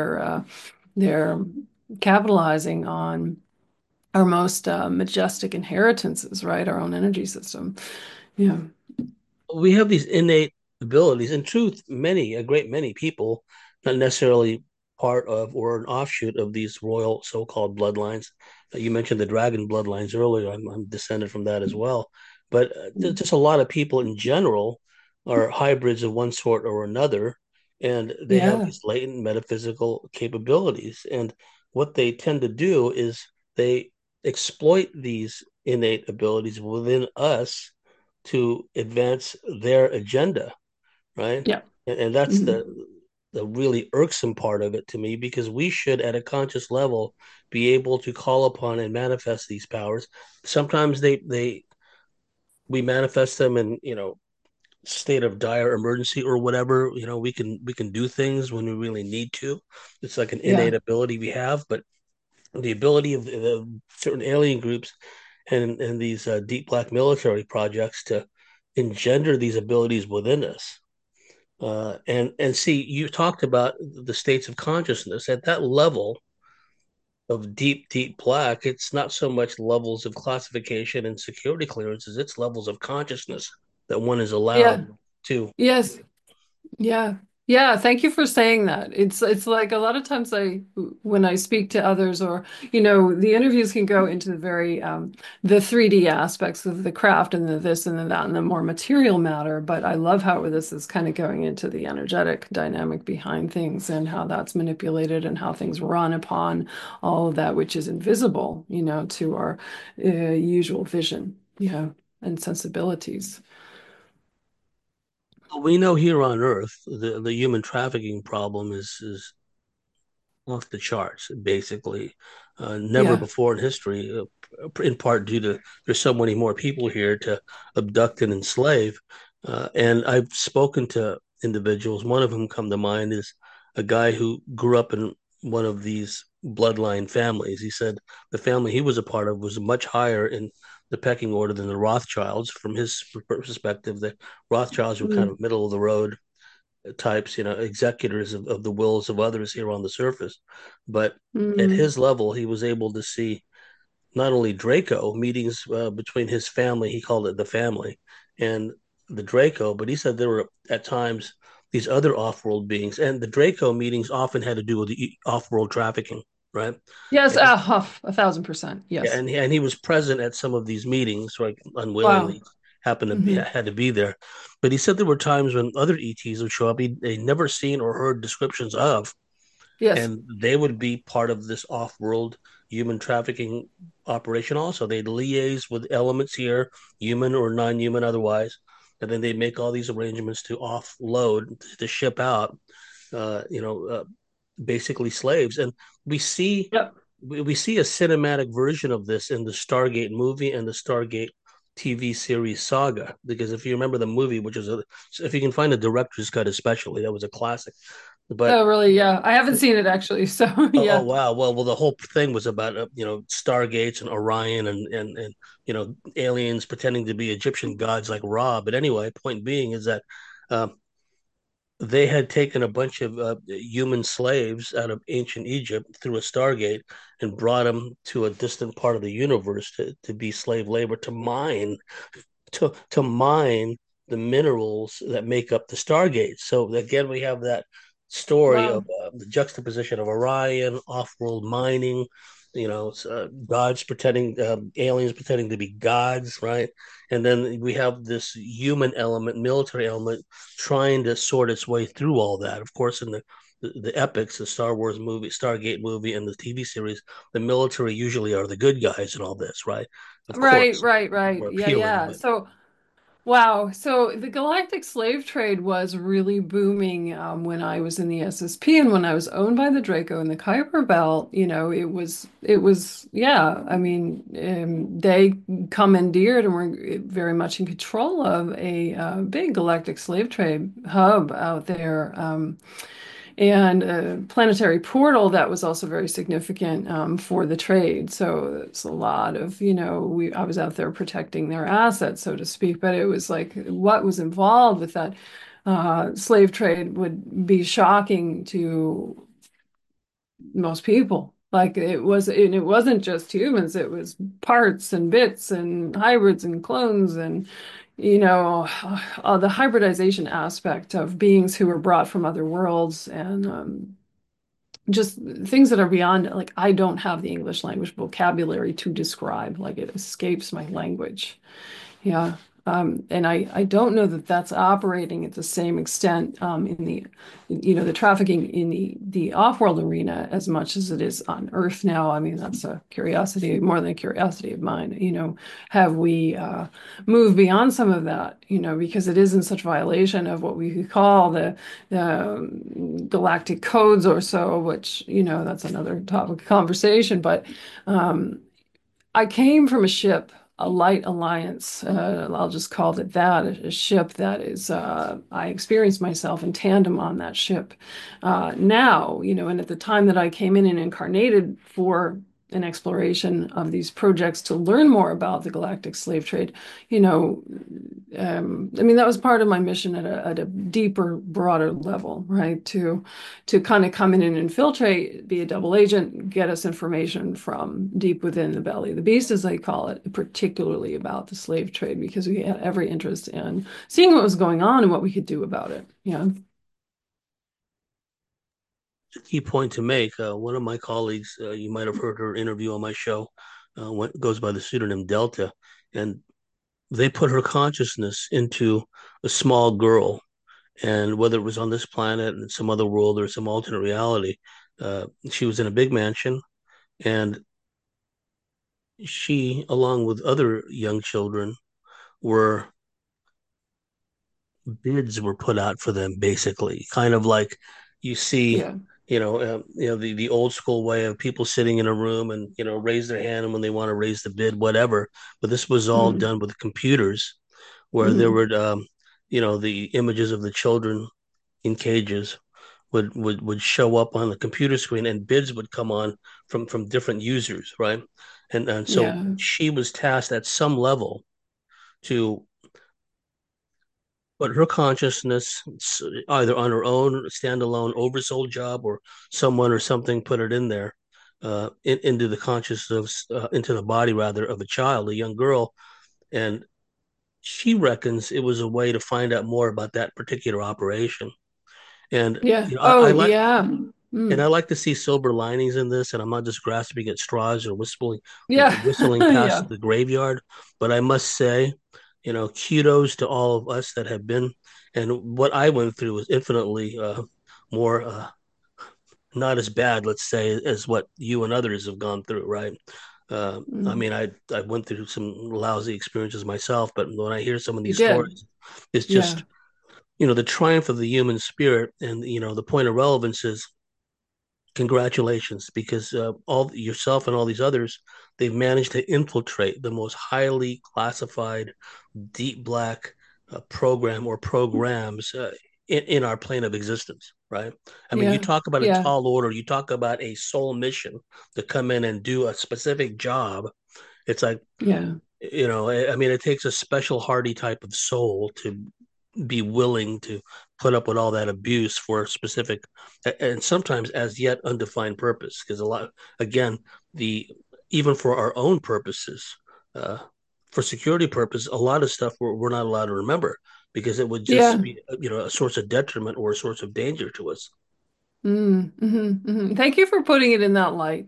they're capitalizing on our most majestic inheritances, right? Our own energy system. Yeah. We have these innate abilities. In truth, a great many people, not necessarily part of or an offshoot of these royal so-called bloodlines. You mentioned the dragon bloodlines earlier. I'm descended from that as well. But there's just a lot of people in general are hybrids of one sort or another, and they have Yeah. these latent metaphysical capabilities. And what they tend to do is they exploit these innate abilities within us to advance their agenda, right? Yeah. And that's Mhm. the really irksome part of it to me because we should, at a conscious level, be able to call upon and manifest these powers. Sometimes they we manifest them in state of dire emergency or whatever. We can do things when we really need to. It's like an Yeah. innate ability we have, but the ability of certain alien groups and these deep black military projects to engender these abilities within us. And see, you talked about the states of consciousness at that level of deep black. It's not so much levels of classification and security clearances; it's levels of consciousness that one is allowed Yeah. to Yes. Yeah. Yeah, thank you for saying that. It's like a lot of times when I speak to others or the interviews can go into the very the 3D aspects of the craft and the this and the that and the more material matter, but I love how this is kind of going into the energetic dynamic behind things and how that's manipulated and how things run upon all of that which is invisible, to our usual vision, and sensibilities. We know here on Earth the human trafficking problem is off the charts, basically. Never Yeah. before in history, in part due to there's so many more people here to abduct and enslave. And I've spoken to individuals. One of them come to mind is a guy who grew up in one of these bloodline families. He said the family he was a part of was much higher in the pecking order than the Rothschilds. From his perspective, the Rothschilds were kind Mm. of middle of the road types, executors of the wills of others here on the surface. But at Mm. his level, he was able to see not only Draco meetings between his family, he called it the family, and the Draco, but he said there were at times these other off-world beings, and the Draco meetings often had to do with the off-world trafficking, right? Yes, And he, huff, 1,000%. yeah, Yes. and he was present at some of these meetings, like Wow. unwillingly happened to be Hmm. had to be there. But he said there were times when other ETs would show up they never seen or heard descriptions of, Yes. and they would be part of this off-world human trafficking operation. Also, they'd liaise with elements here, human or non-human, otherwise, and then they make all these arrangements to offload to ship out, uh, you know, uh, basically slaves. And we see Yep. we see a cinematic version of this in the Stargate movie and the Stargate TV series saga. Because if you remember the movie, which is if you can find a director's cut, especially that was a classic. But Oh, really? Yeah. I haven't seen it actually. So, oh yeah. wow, well the whole thing was about Stargates and Orion and aliens pretending to be Egyptian gods like Ra. But anyway, point being is that. Uh, they had taken a bunch of human slaves out of ancient Egypt through a stargate and brought them to a distant part of the universe to be slave labor to mine the minerals that make up the stargate. So again, we have that story of Wow. the juxtaposition of Orion, off-world mining, gods pretending, aliens pretending to be gods, right? And then we have this human element, military element, trying to sort its way through all that. Of course, in the epics, the Star Wars movie, Stargate movie, and the TV series, the military usually are the good guys in all this, right? Of Right, course, right, right. more Yeah, appealing, yeah. but So, wow. So the galactic slave trade was really booming when I was in the SSP and when I was owned by the Draco and the Kuiper Belt, yeah. I mean, they commandeered and were very much in control of a big galactic slave trade hub out there. And a planetary portal that was also very significant for the trade. So it's a lot of, I was out there protecting their assets, so to speak. But it was like what was involved with that slave trade would be shocking to most people. Like and it wasn't just humans, it was parts and bits and hybrids and clones and the hybridization aspect of beings who were brought from other worlds and just things that are beyond, like, I don't have the English language vocabulary to describe, like it escapes my language. Yeah. And I don't know that that's operating at the same extent in the trafficking in the off-world arena as much as it is on Earth now. I mean, that's a curiosity, more than a curiosity of mine. Have we moved beyond some of that, because it is in such violation of what we could call the galactic codes or so, which, that's another topic of conversation. But um, I came from a ship, a Light Alliance. I'll just call it that, a ship that is, I experienced myself in tandem on that ship. Now, and at the time that I came in and incarnated for an exploration of these projects to learn more about the galactic slave trade, you know, I mean, that was part of my mission at a deeper, broader level, right? To kind of come in and infiltrate, be a double agent, get us information from deep within the belly of the beast, as they call it, particularly about the slave trade, because we had every interest in seeing what was going on and what we could do about it. Yeah. key point to make. One of my colleagues, you might have heard her interview on my show, goes by the pseudonym Delta, and they put her consciousness into a small girl, and whether it was on this planet and some other world or some alternate reality, she was in a big mansion, and she, along with other young children, were bids were put out for them, basically, kind of like you see. Yeah. The old school way of people sitting in a room and raise their hand when they want to raise the bid, whatever. But this was all Hmm. done with computers, where there Hmm. were the images of the children in cages would show up on the computer screen, and bids would come on from different users, right? And so Yeah. she was tasked at some level to put her consciousness either on her own standalone oversoul job, or someone or something put it in there, into the consciousness, into the body rather, of a child, a young girl. And she reckons it was a way to find out more about that particular operation. And Yeah. you know, I Oh, like yeah. and I Mm. like to see silver linings in this, and I'm not just grasping at straws or Yeah. whistling past Yeah. the graveyard. But I must say, kudos to all of us that have been, and what I went through was infinitely more, not as bad, let's say, as what you and others have gone through, right? I Mm. mean, I went through some lousy experiences myself, but when I hear some of You these did. stories, it's Yeah. just, the triumph of the human spirit. And the point of relevance is congratulations, because all yourself and all these others, they've managed to infiltrate the most highly classified deep black program or programs in our plane of existence, right? I mean, you Yeah. talk about a Yeah. tall order, you talk about a soul mission to come in and do a specific job. It's like, Yeah. I mean, it takes a special hardy type of soul to be willing to put up with all that abuse for a specific and sometimes as yet undefined purpose. Because a lot, again, the even for our own purposes, uh, for security purpose, a lot of stuff we're not allowed to remember, because it would just Yeah. be a source of detriment or a source of danger to us. Mm, Thank you for putting it in that light.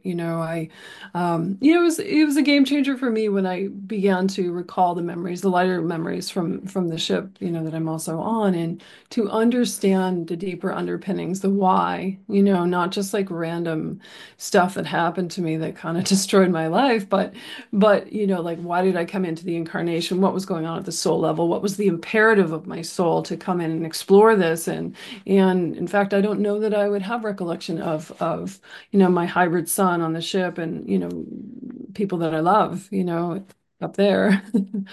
It was a game changer for me when I began to recall the memories, the lighter memories from the ship, that I'm also on, and to understand the deeper underpinnings, the why, not just like random stuff that happened to me that kind of destroyed my life, but like why did I come into the incarnation? What was going on at the soul level? What was the imperative of my soul to come in and explore this? And in fact, I don't know that I would have recollection of my hybrid son on the ship and people that I love, up there.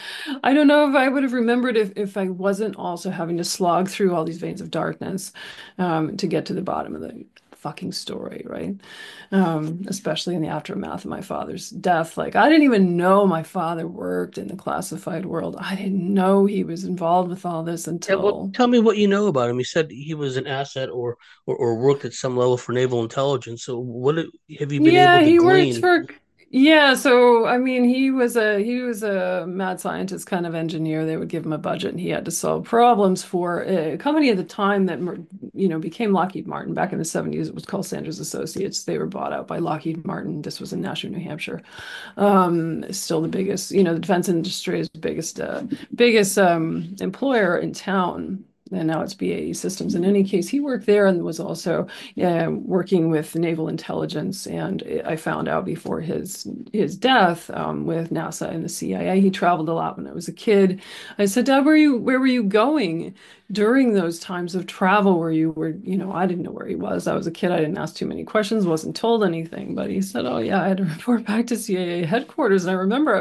I don't know if I would have remembered if I wasn't also having to slog through all these veins of darkness to get to the bottom of the fucking story, right? Especially in the aftermath of my father's death. Like, I didn't even know my father worked in the classified world. I didn't know he was involved with all this Yeah, well, until tell me what you know about him. You said he was an asset, or worked at some level for naval intelligence. So have you been able Yeah, to he worked glean? for yeah, so I mean he was a mad scientist kind of engineer. They would give him a budget and he had to solve problems for a company at the time that became Lockheed Martin back in the 70s. It was called Sanders Associates. They were bought out by Lockheed Martin. This was in Nashua, New Hampshire. Still the biggest, the defense industry's biggest employer in town. And now it's BAE Systems. In any case, he worked there and was also working with naval intelligence. And I found out before his death with NASA and the CIA. He traveled a lot when I was a kid. I said, Dad, where were you going during those times of travel where you were, I didn't know where he was. I was a kid. I didn't ask too many questions, wasn't told anything. But he said, oh, yeah, I had to report back to CIA headquarters. And I remember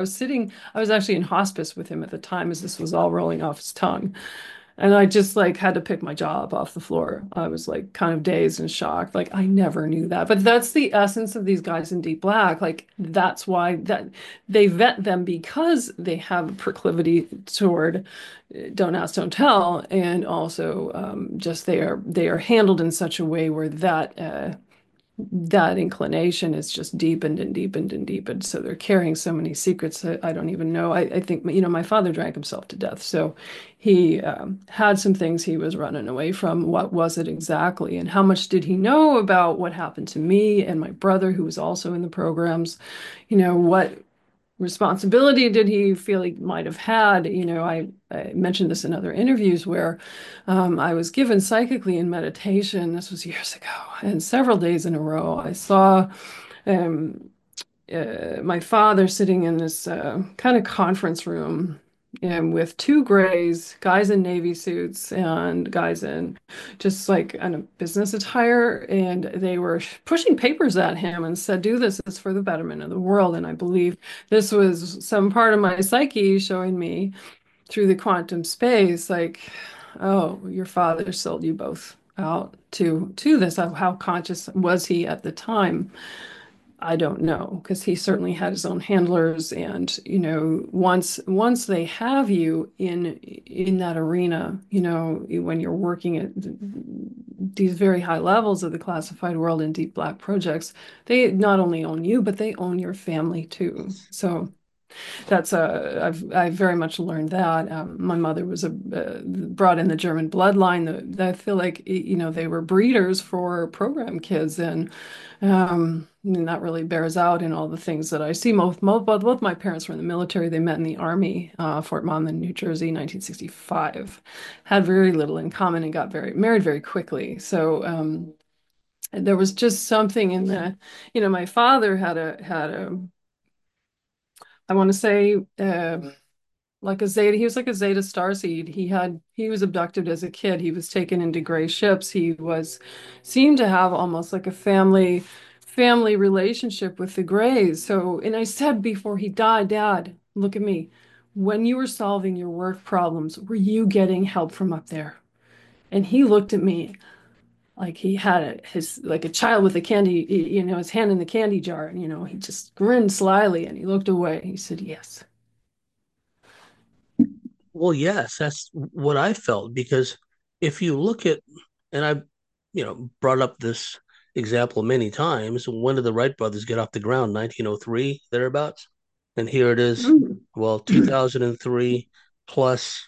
I was actually in hospice with him at the time as this was all rolling off his tongue. And I just like had to pick my jaw up off the floor. I was like kind of dazed and shocked. Like I never knew that. But that's the essence of these guys in Deep Black. Like that's why that they vet them because they have a proclivity toward don't ask, don't tell, and also just they are handled in such a way where that that inclination is just deepened and deepened and deepened. So they're carrying so many secrets that I don't even know. I think, my father drank himself to death. So he had some things he was running away from. What was it exactly? And how much did he know about what happened to me and my brother, who was also in the programs? What responsibility did he feel he might have had? I mentioned this in other interviews where I was given psychically in meditation. This was years ago, and several days in a row, I saw um, my father sitting in this kind of conference room. With two grays, guys in navy suits and guys in just like in a business attire, and they were pushing papers at him and said, "Do this, it's for the betterment of the world." And I believe this was some part of my psyche showing me through the quantum space, like, oh, your father sold you both out to this. How conscious was he at the time? I don't know, because he certainly had his own handlers, and once they have you in that arena, when you're working at these very high levels of the classified world in deep black projects, they not only own you, but they own your family too. So I've very much learned that. My mother was brought in the German bloodline. I feel like they were breeders for program kids, and that really bears out in all the things that I see. Both my parents were in the military. They met in the Army, Fort Monmouth, New Jersey, 1965. Had very little in common and got very married very quickly. So there was just something in my father had a I want to say like a Zeta. He was like a Zeta starseed. He was abducted as a kid. He was taken into gray ships. He was seemed to have almost like a family relationship with the Greys. So, and I said before he died, Dad, look at me. When you were solving your work problems, were you getting help from up there? And he looked at me like he had his like a child with a candy, his hand in the candy jar. And, he just grinned slyly and he looked away. He said, yes. Well, yes, that's what I felt because if you look at, and I've, brought up this example many times. When did the Wright brothers get off the ground? 1903, thereabouts. And here it is, Mm. well, 2003 plus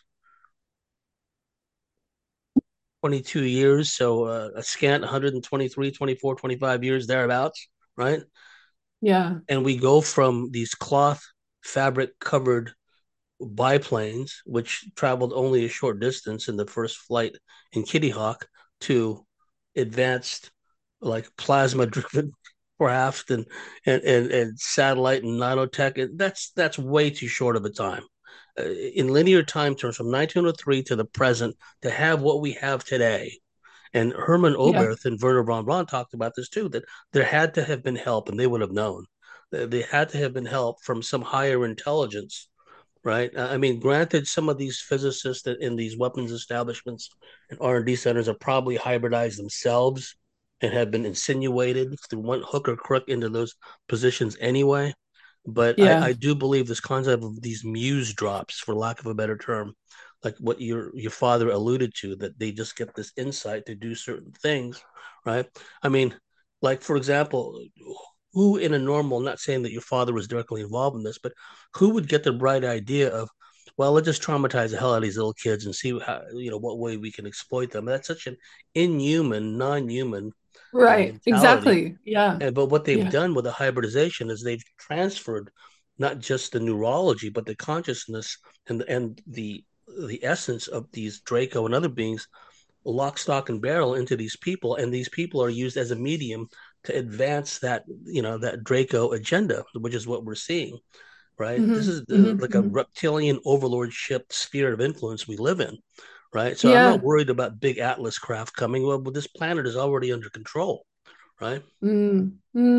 22 years. So a scant 123, 24, 25 years, thereabouts, right? Yeah. And we go from these cloth fabric covered biplanes, which traveled only a short distance in the first flight in Kitty Hawk, to advanced like plasma driven craft and satellite and nanotech. And that's way too short of a time. In linear time terms, from 1903 to the present, to have what we have today. And Herman Yeah. Oberth and Werner von Braun talked about this too, that there had to have been help, and they would have known. They had to have been help from some higher intelligence, right? I mean, granted, some of these physicists in these weapons establishments and R&D centers are probably hybridized themselves and have been insinuated through one hook or crook into those positions anyway. But Yeah. I do believe this concept of these muse drops, for lack of a better term, like what your father alluded to, that they just get this insight to do certain things, right? I mean, like for example, who in a normal, I'm not saying that your father was directly involved in this, but who would get the bright idea of, well, let's just traumatize the hell out of these little kids and see how, what way we can exploit them. That's such an inhuman, non-human Right. mentality. Exactly. Yeah. And but what they've Yeah. done with the hybridization is they've transferred not just the neurology, but the consciousness and the essence of these Draco and other beings, lock, stock, and barrel into these people, and these people are used as a medium to advance that Draco agenda, which is what we're seeing. Right? This Hmm. is Hmm. like a Hmm. reptilian overlordship sphere of influence we live in. Right? So I'm not Yeah. worried about big Atlas craft coming. Well, but this planet is already under control. Right? Mm.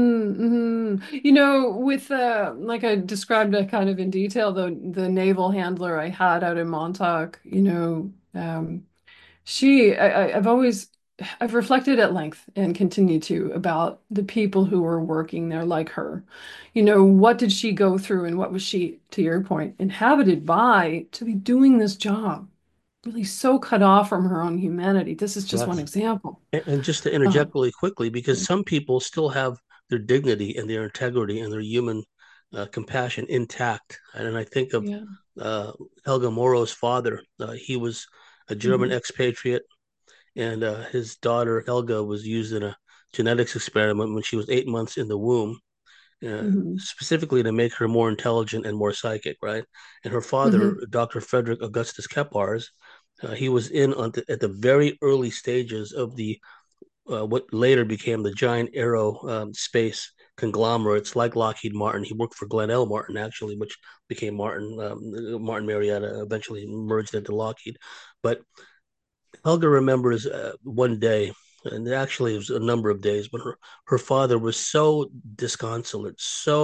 With like I described it kind of in detail, the naval handler I had out in Montauk, I've reflected at length and continue to about the people who were working there like her. What did she go through and what was she, to your point, inhabited by to be doing this job? really so cut off from her own humanity. This is just one Yes. example. And just to Uh, interject really quickly, because some people still have their dignity and their integrity and their human compassion intact. And I think of yeah. uh, Helga Moro's father. He was a German Mhm. expatriate, and his daughter Helga was used in a genetics experiment when she was 8 months in the womb, Mhm. specifically to make her more intelligent and more psychic, right? And her father, Mhm. Dr. Frederick Augustus Kephars, he was in at the very early stages of the what later became the Giant Aero Space conglomerates like Lockheed Martin. He worked for Glenn L. Martin, actually, which became Martin. Martin Marietta eventually merged into Lockheed. But Helga remembers one day, and actually it was a number of days, when her father was so disconsolate,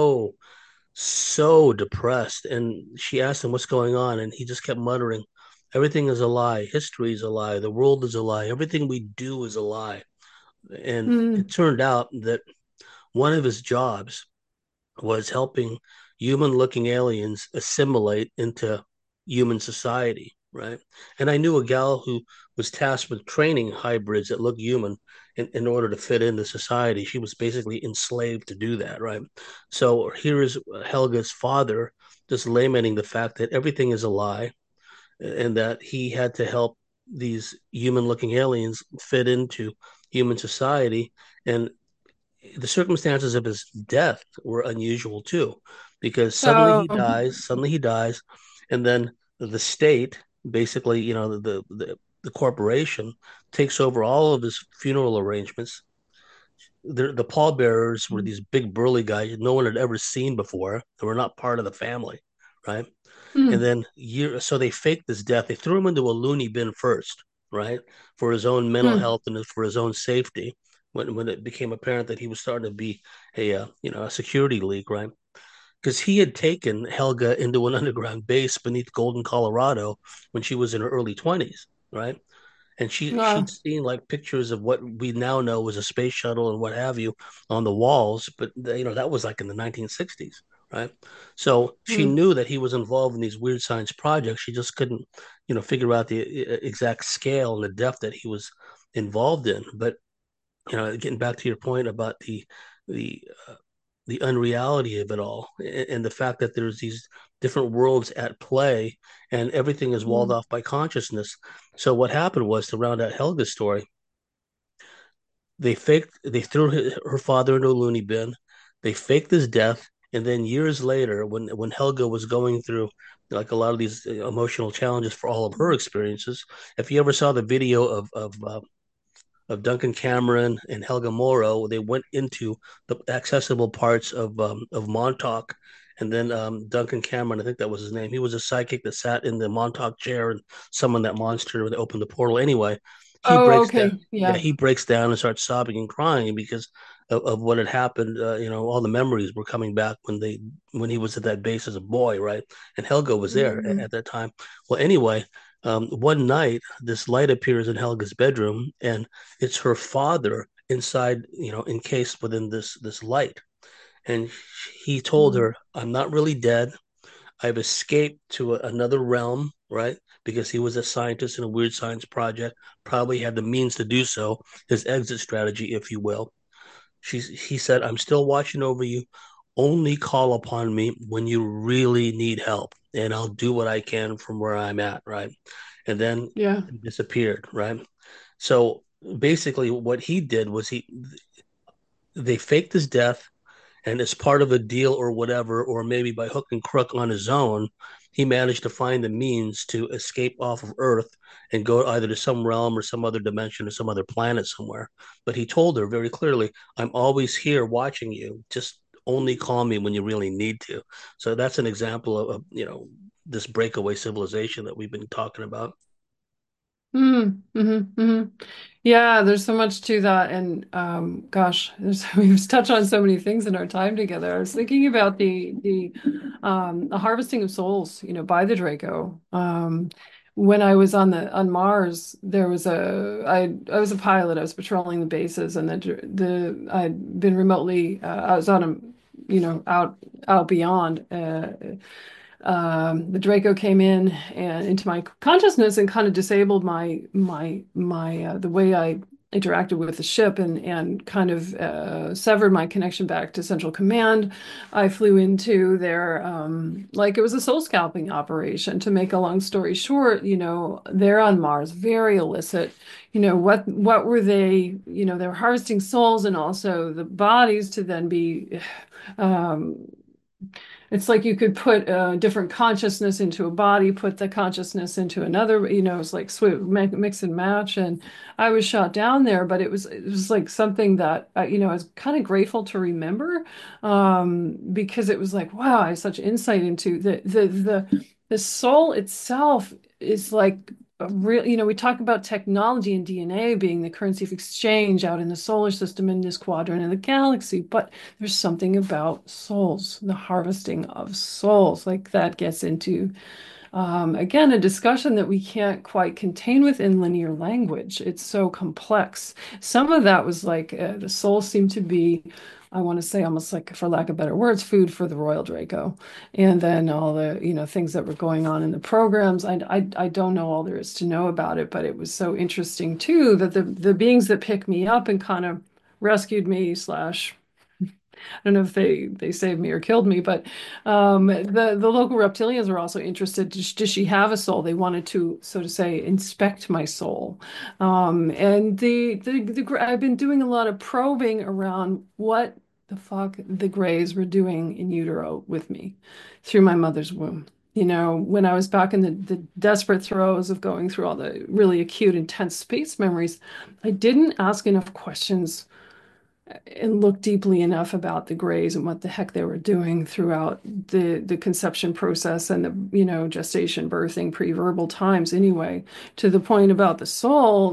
so depressed. And she asked him what's going on, and he just kept muttering, "Everything is a lie. History is a lie. The world is a lie. Everything we do is a lie." And it Mhm. turned out that one of his jobs was helping human looking aliens assimilate into human society, right? And I knew a gal who was tasked with training hybrids that look human in order to fit into society. She was basically enslaved to do that, right? So here is Helga's father just lamenting the fact that everything is a lie and that he had to help these human looking aliens fit into human society. And the circumstances of his death were unusual too, because So, suddenly he dies, and then the state, basically, the corporation takes over all of his funeral arrangements. The pallbearers were these big burly guys no one had ever seen before. They were not part of the family, right? And mm, then so they faked his death. They threw him into a loony bin first, right, for his own mental mm. health and for his own safety. When it became apparent that he was starting to be a security leak, right? Because he had taken Helga into an underground base beneath Golden, Colorado, when she was in her early 20s, right? And she'd Uh, seen like pictures of what we now know was a space shuttle and what have you on the walls, but that was like in the 1960s, right? So she mm, knew that he was involved in these weird science projects. She just couldn't figure out the exact scale and the depth that he was involved in. But getting back to your point about the uh, the unreality of it all, and the fact that there's these different worlds at play, and everything is walled mm. off by consciousness. So what happened was, to round out Helga's story, they threw her father into a loony bin, they faked his death, and then years later, when Helga was going through like a lot of these emotional challenges for all of her experiences, if you ever saw the video of Duncan Cameron and Helga Moro, they went into the accessible parts of Montauk. And then Duncan Cameron, I think that was his name. He was a psychic that sat in the Montauk chair and summoned that monster when they opened the portal. Anyway, he Oh, breaks down. okay. Yeah, Yeah. he breaks down and starts sobbing and crying because of what had happened. All the memories were coming back when he was at that base as a boy, right? And Helga was there Mm. at that time. Well, anyway, one night this light appears in Helga's bedroom, and it's her father inside, encased within this light. And he told Mm. her, "I'm not really dead. I've escaped to another realm, right? Because he was a scientist in a weird science project, probably had the means to do so, his exit strategy, if you will." He said, "I'm still watching over you. Only call upon me when you really need help, and I'll do what I can from where I'm at," right? And then Yeah. he disappeared, right? So basically, what he did was they faked his death, and as part of a deal or whatever, or maybe by hook and crook on his own, he managed to find the means to escape off of Earth and go either to some realm or some other dimension or some other planet somewhere. But he told her very clearly, "I'm always here watching you. Just only call me when you really need to." So that's an example of this breakaway civilization that we've been talking about. Mm, Yeah, there's so much to that. And gosh, we've touched on so many things in our time together. I was thinking about the harvesting of souls, by the Draco. When I was on Mars, there was I was a pilot. I was patrolling the bases, and I'd been remotely I was on a out beyond. the Draco came in and into my consciousness and kind of disabled my the way I interacted with the ship and kind of severed my connection back to Central Command. I flew into their like it was a soul scalping operation. To make a long story short, they're on Mars, very illicit. What were they? They were harvesting souls and also the bodies to then be um, it's like you could put a different consciousness into a body, put the consciousness into another, it's like mix and match. And I was shot down there, but it was like something that I was kind of grateful to remember, because it was like, wow, I have such insight into the soul itself is like a real, we talk about technology and DNA being the currency of exchange out in the solar system in this quadrant of the galaxy, but there's something about souls, the harvesting of souls, like that gets into, again, a discussion that we can't quite contain within linear language. It's so complex. Some of that was like the souls seem to be, I want to say, almost like, for lack of better words, food for the Royal Draco. And then all the, things that were going on in the programs. I don't know all there is to know about it, but it was so interesting too that the beings that picked me up and kind of rescued me slash I don't know if they saved me or killed me, but the local reptilians were also interested. Does she have a soul? They wanted to, so to say, inspect my soul. And I've been doing a lot of probing around what the fuck the Greys were doing in utero with me through my mother's womb. When I was back in the desperate throes of going through all the really acute, intense space memories, I didn't ask enough questions and look deeply enough about the Greys and what the heck they were doing throughout the conception process and the gestation, birthing, pre-verbal times anyway. To the point about the soul,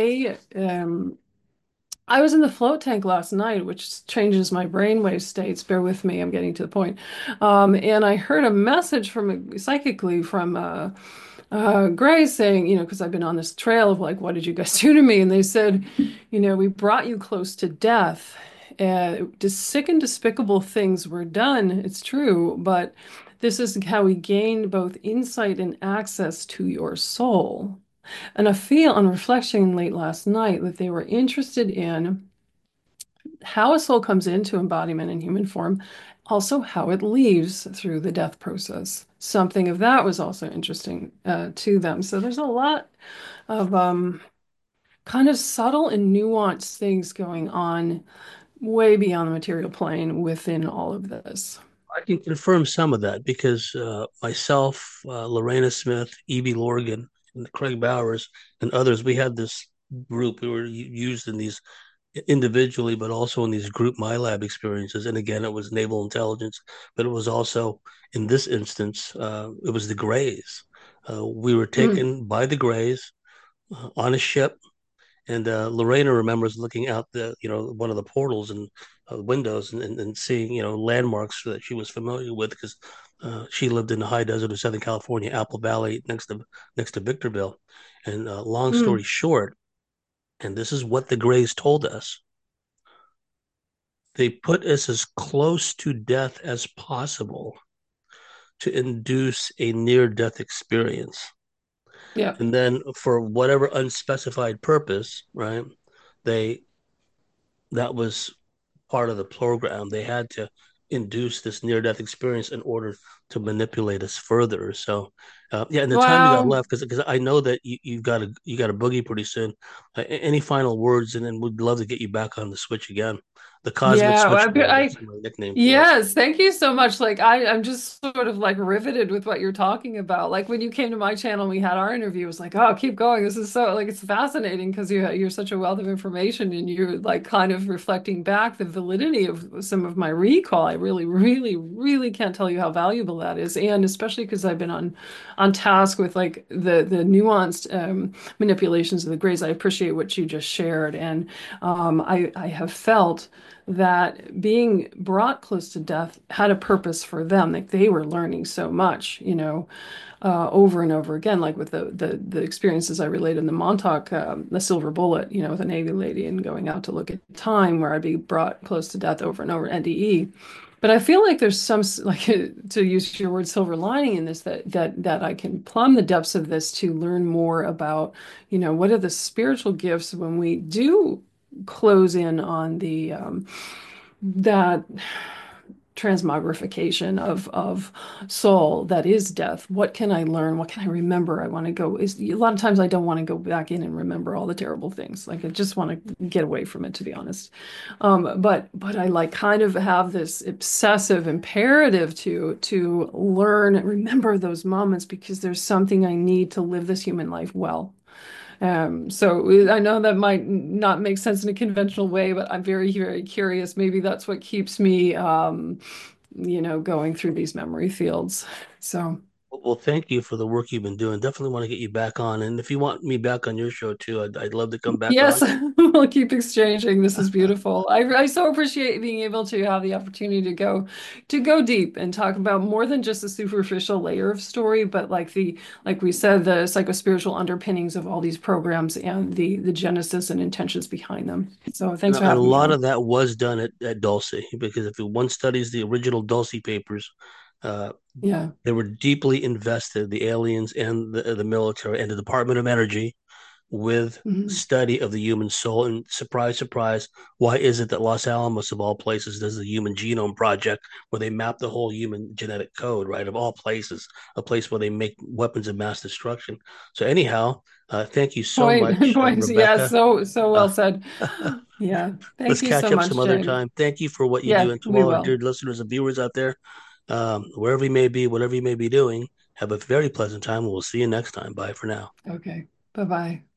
I was in the float tank last night, which changes my brainwave states. Bear with me, I'm getting to the point. And I heard a message psychically from Gray saying, because I've been on this trail of like, what did you guys do to me? And they said, we brought you close to death. Sick and despicable things were done. It's true, but this is how we gained both insight and access to your soul. And I feel on reflection late last night that they were interested in how a soul comes into embodiment in human form, also how it leaves through the death process. Something of that was also interesting to them. So there's a lot of kind of subtle and nuanced things going on way beyond the material plane within all of this. I can confirm some of that because myself, Lorena Smith, Evie Lorgan, and Craig Bowers, and others, we had this group. We were used in these individually, but also in these group MyLab experiences. And again, it was naval intelligence, but it was also, in this instance, it was the Greys. We were Mm, taken by the Greys on a ship, and Lorena remembers looking out one of the portals and windows and seeing, landmarks that she was familiar with because she lived in the high desert of Southern California, Apple Valley, next to Victorville. And long story mm. short, and this is what the Greys told us, they put us as close to death as possible to induce a near-death experience. Yeah. And then for whatever unspecified purpose, right, they that was part of the program. They had to induce this near death experience in order to manipulate us further. So, yeah, and the time we got Wow. left, because I know that you got a boogie pretty soon. Any final words, and then we'd love to get you back on the switch again. The Cosmic Yeah, Switchboard. That's my nickname for us. yes, thank you so much. Like I'm just sort of like riveted with what you're talking about. Like when you came to my channel and we had our interview, it was like, oh, keep going. This is so like it's fascinating because you're such a wealth of information and you're like kind of reflecting back the validity of some of my recall. I really, really, really can't tell you how valuable that is. And especially because I've been on task with like the nuanced manipulations of the grays. I appreciate what you just shared. And I have felt that being brought close to death had a purpose for them. Like they were learning so much, over and over again, like with the experiences I related in the Montauk, the Silver Bullet, with a Navy lady and going out to look at time where I'd be brought close to death over and over, NDE. But I feel like there's some like to use your word silver lining in this that I can plumb the depths of this to learn more about, what are the spiritual gifts when we do close in on the that transmogrification of soul that is death. What can I learn? What can I remember? I want to go is a lot of times I don't want to go back in and remember all the terrible things. Like I just want to get away from it, to be honest. But I like kind of have this obsessive imperative to learn and remember those moments because there's something I need to live this human life well. So I know that might not make sense in a conventional way, but I'm very, very curious. Maybe that's what keeps me, going through these memory fields. So. Well, thank you for the work you've been doing. Definitely want to get you back on. And if you want me back on your show too, I'd love to come back Yes, on. we'll keep exchanging. This is beautiful. I so appreciate being able to have the opportunity to go deep and talk about more than just the superficial layer of story, but like we said, the psychospiritual underpinnings of all these programs and the genesis and intentions behind them. So thanks for And a having me lot on. of that was done at Dulce, because if one studies the original Dulce papers, uh, Yeah. they were deeply invested, the aliens and the military and the Department of Energy, with Mhm. study of the human soul. And surprise, surprise, why is it that Los Alamos, of all places, does the Human Genome Project, where they map the whole human genetic code, right? Of all places, a place where they make weapons of mass destruction. So, anyhow, thank you so Point, much, points. Yeah, Rebecca. so Uh, well said. Yeah. let's Thank you catch so up some much, other Jane. time. Thank you for what you do. Yeah, And to we all our will. dear listeners and viewers out there, wherever you may be, whatever you may be doing, have a very pleasant time. We'll see you next time. Bye for now. Okay. Bye-bye.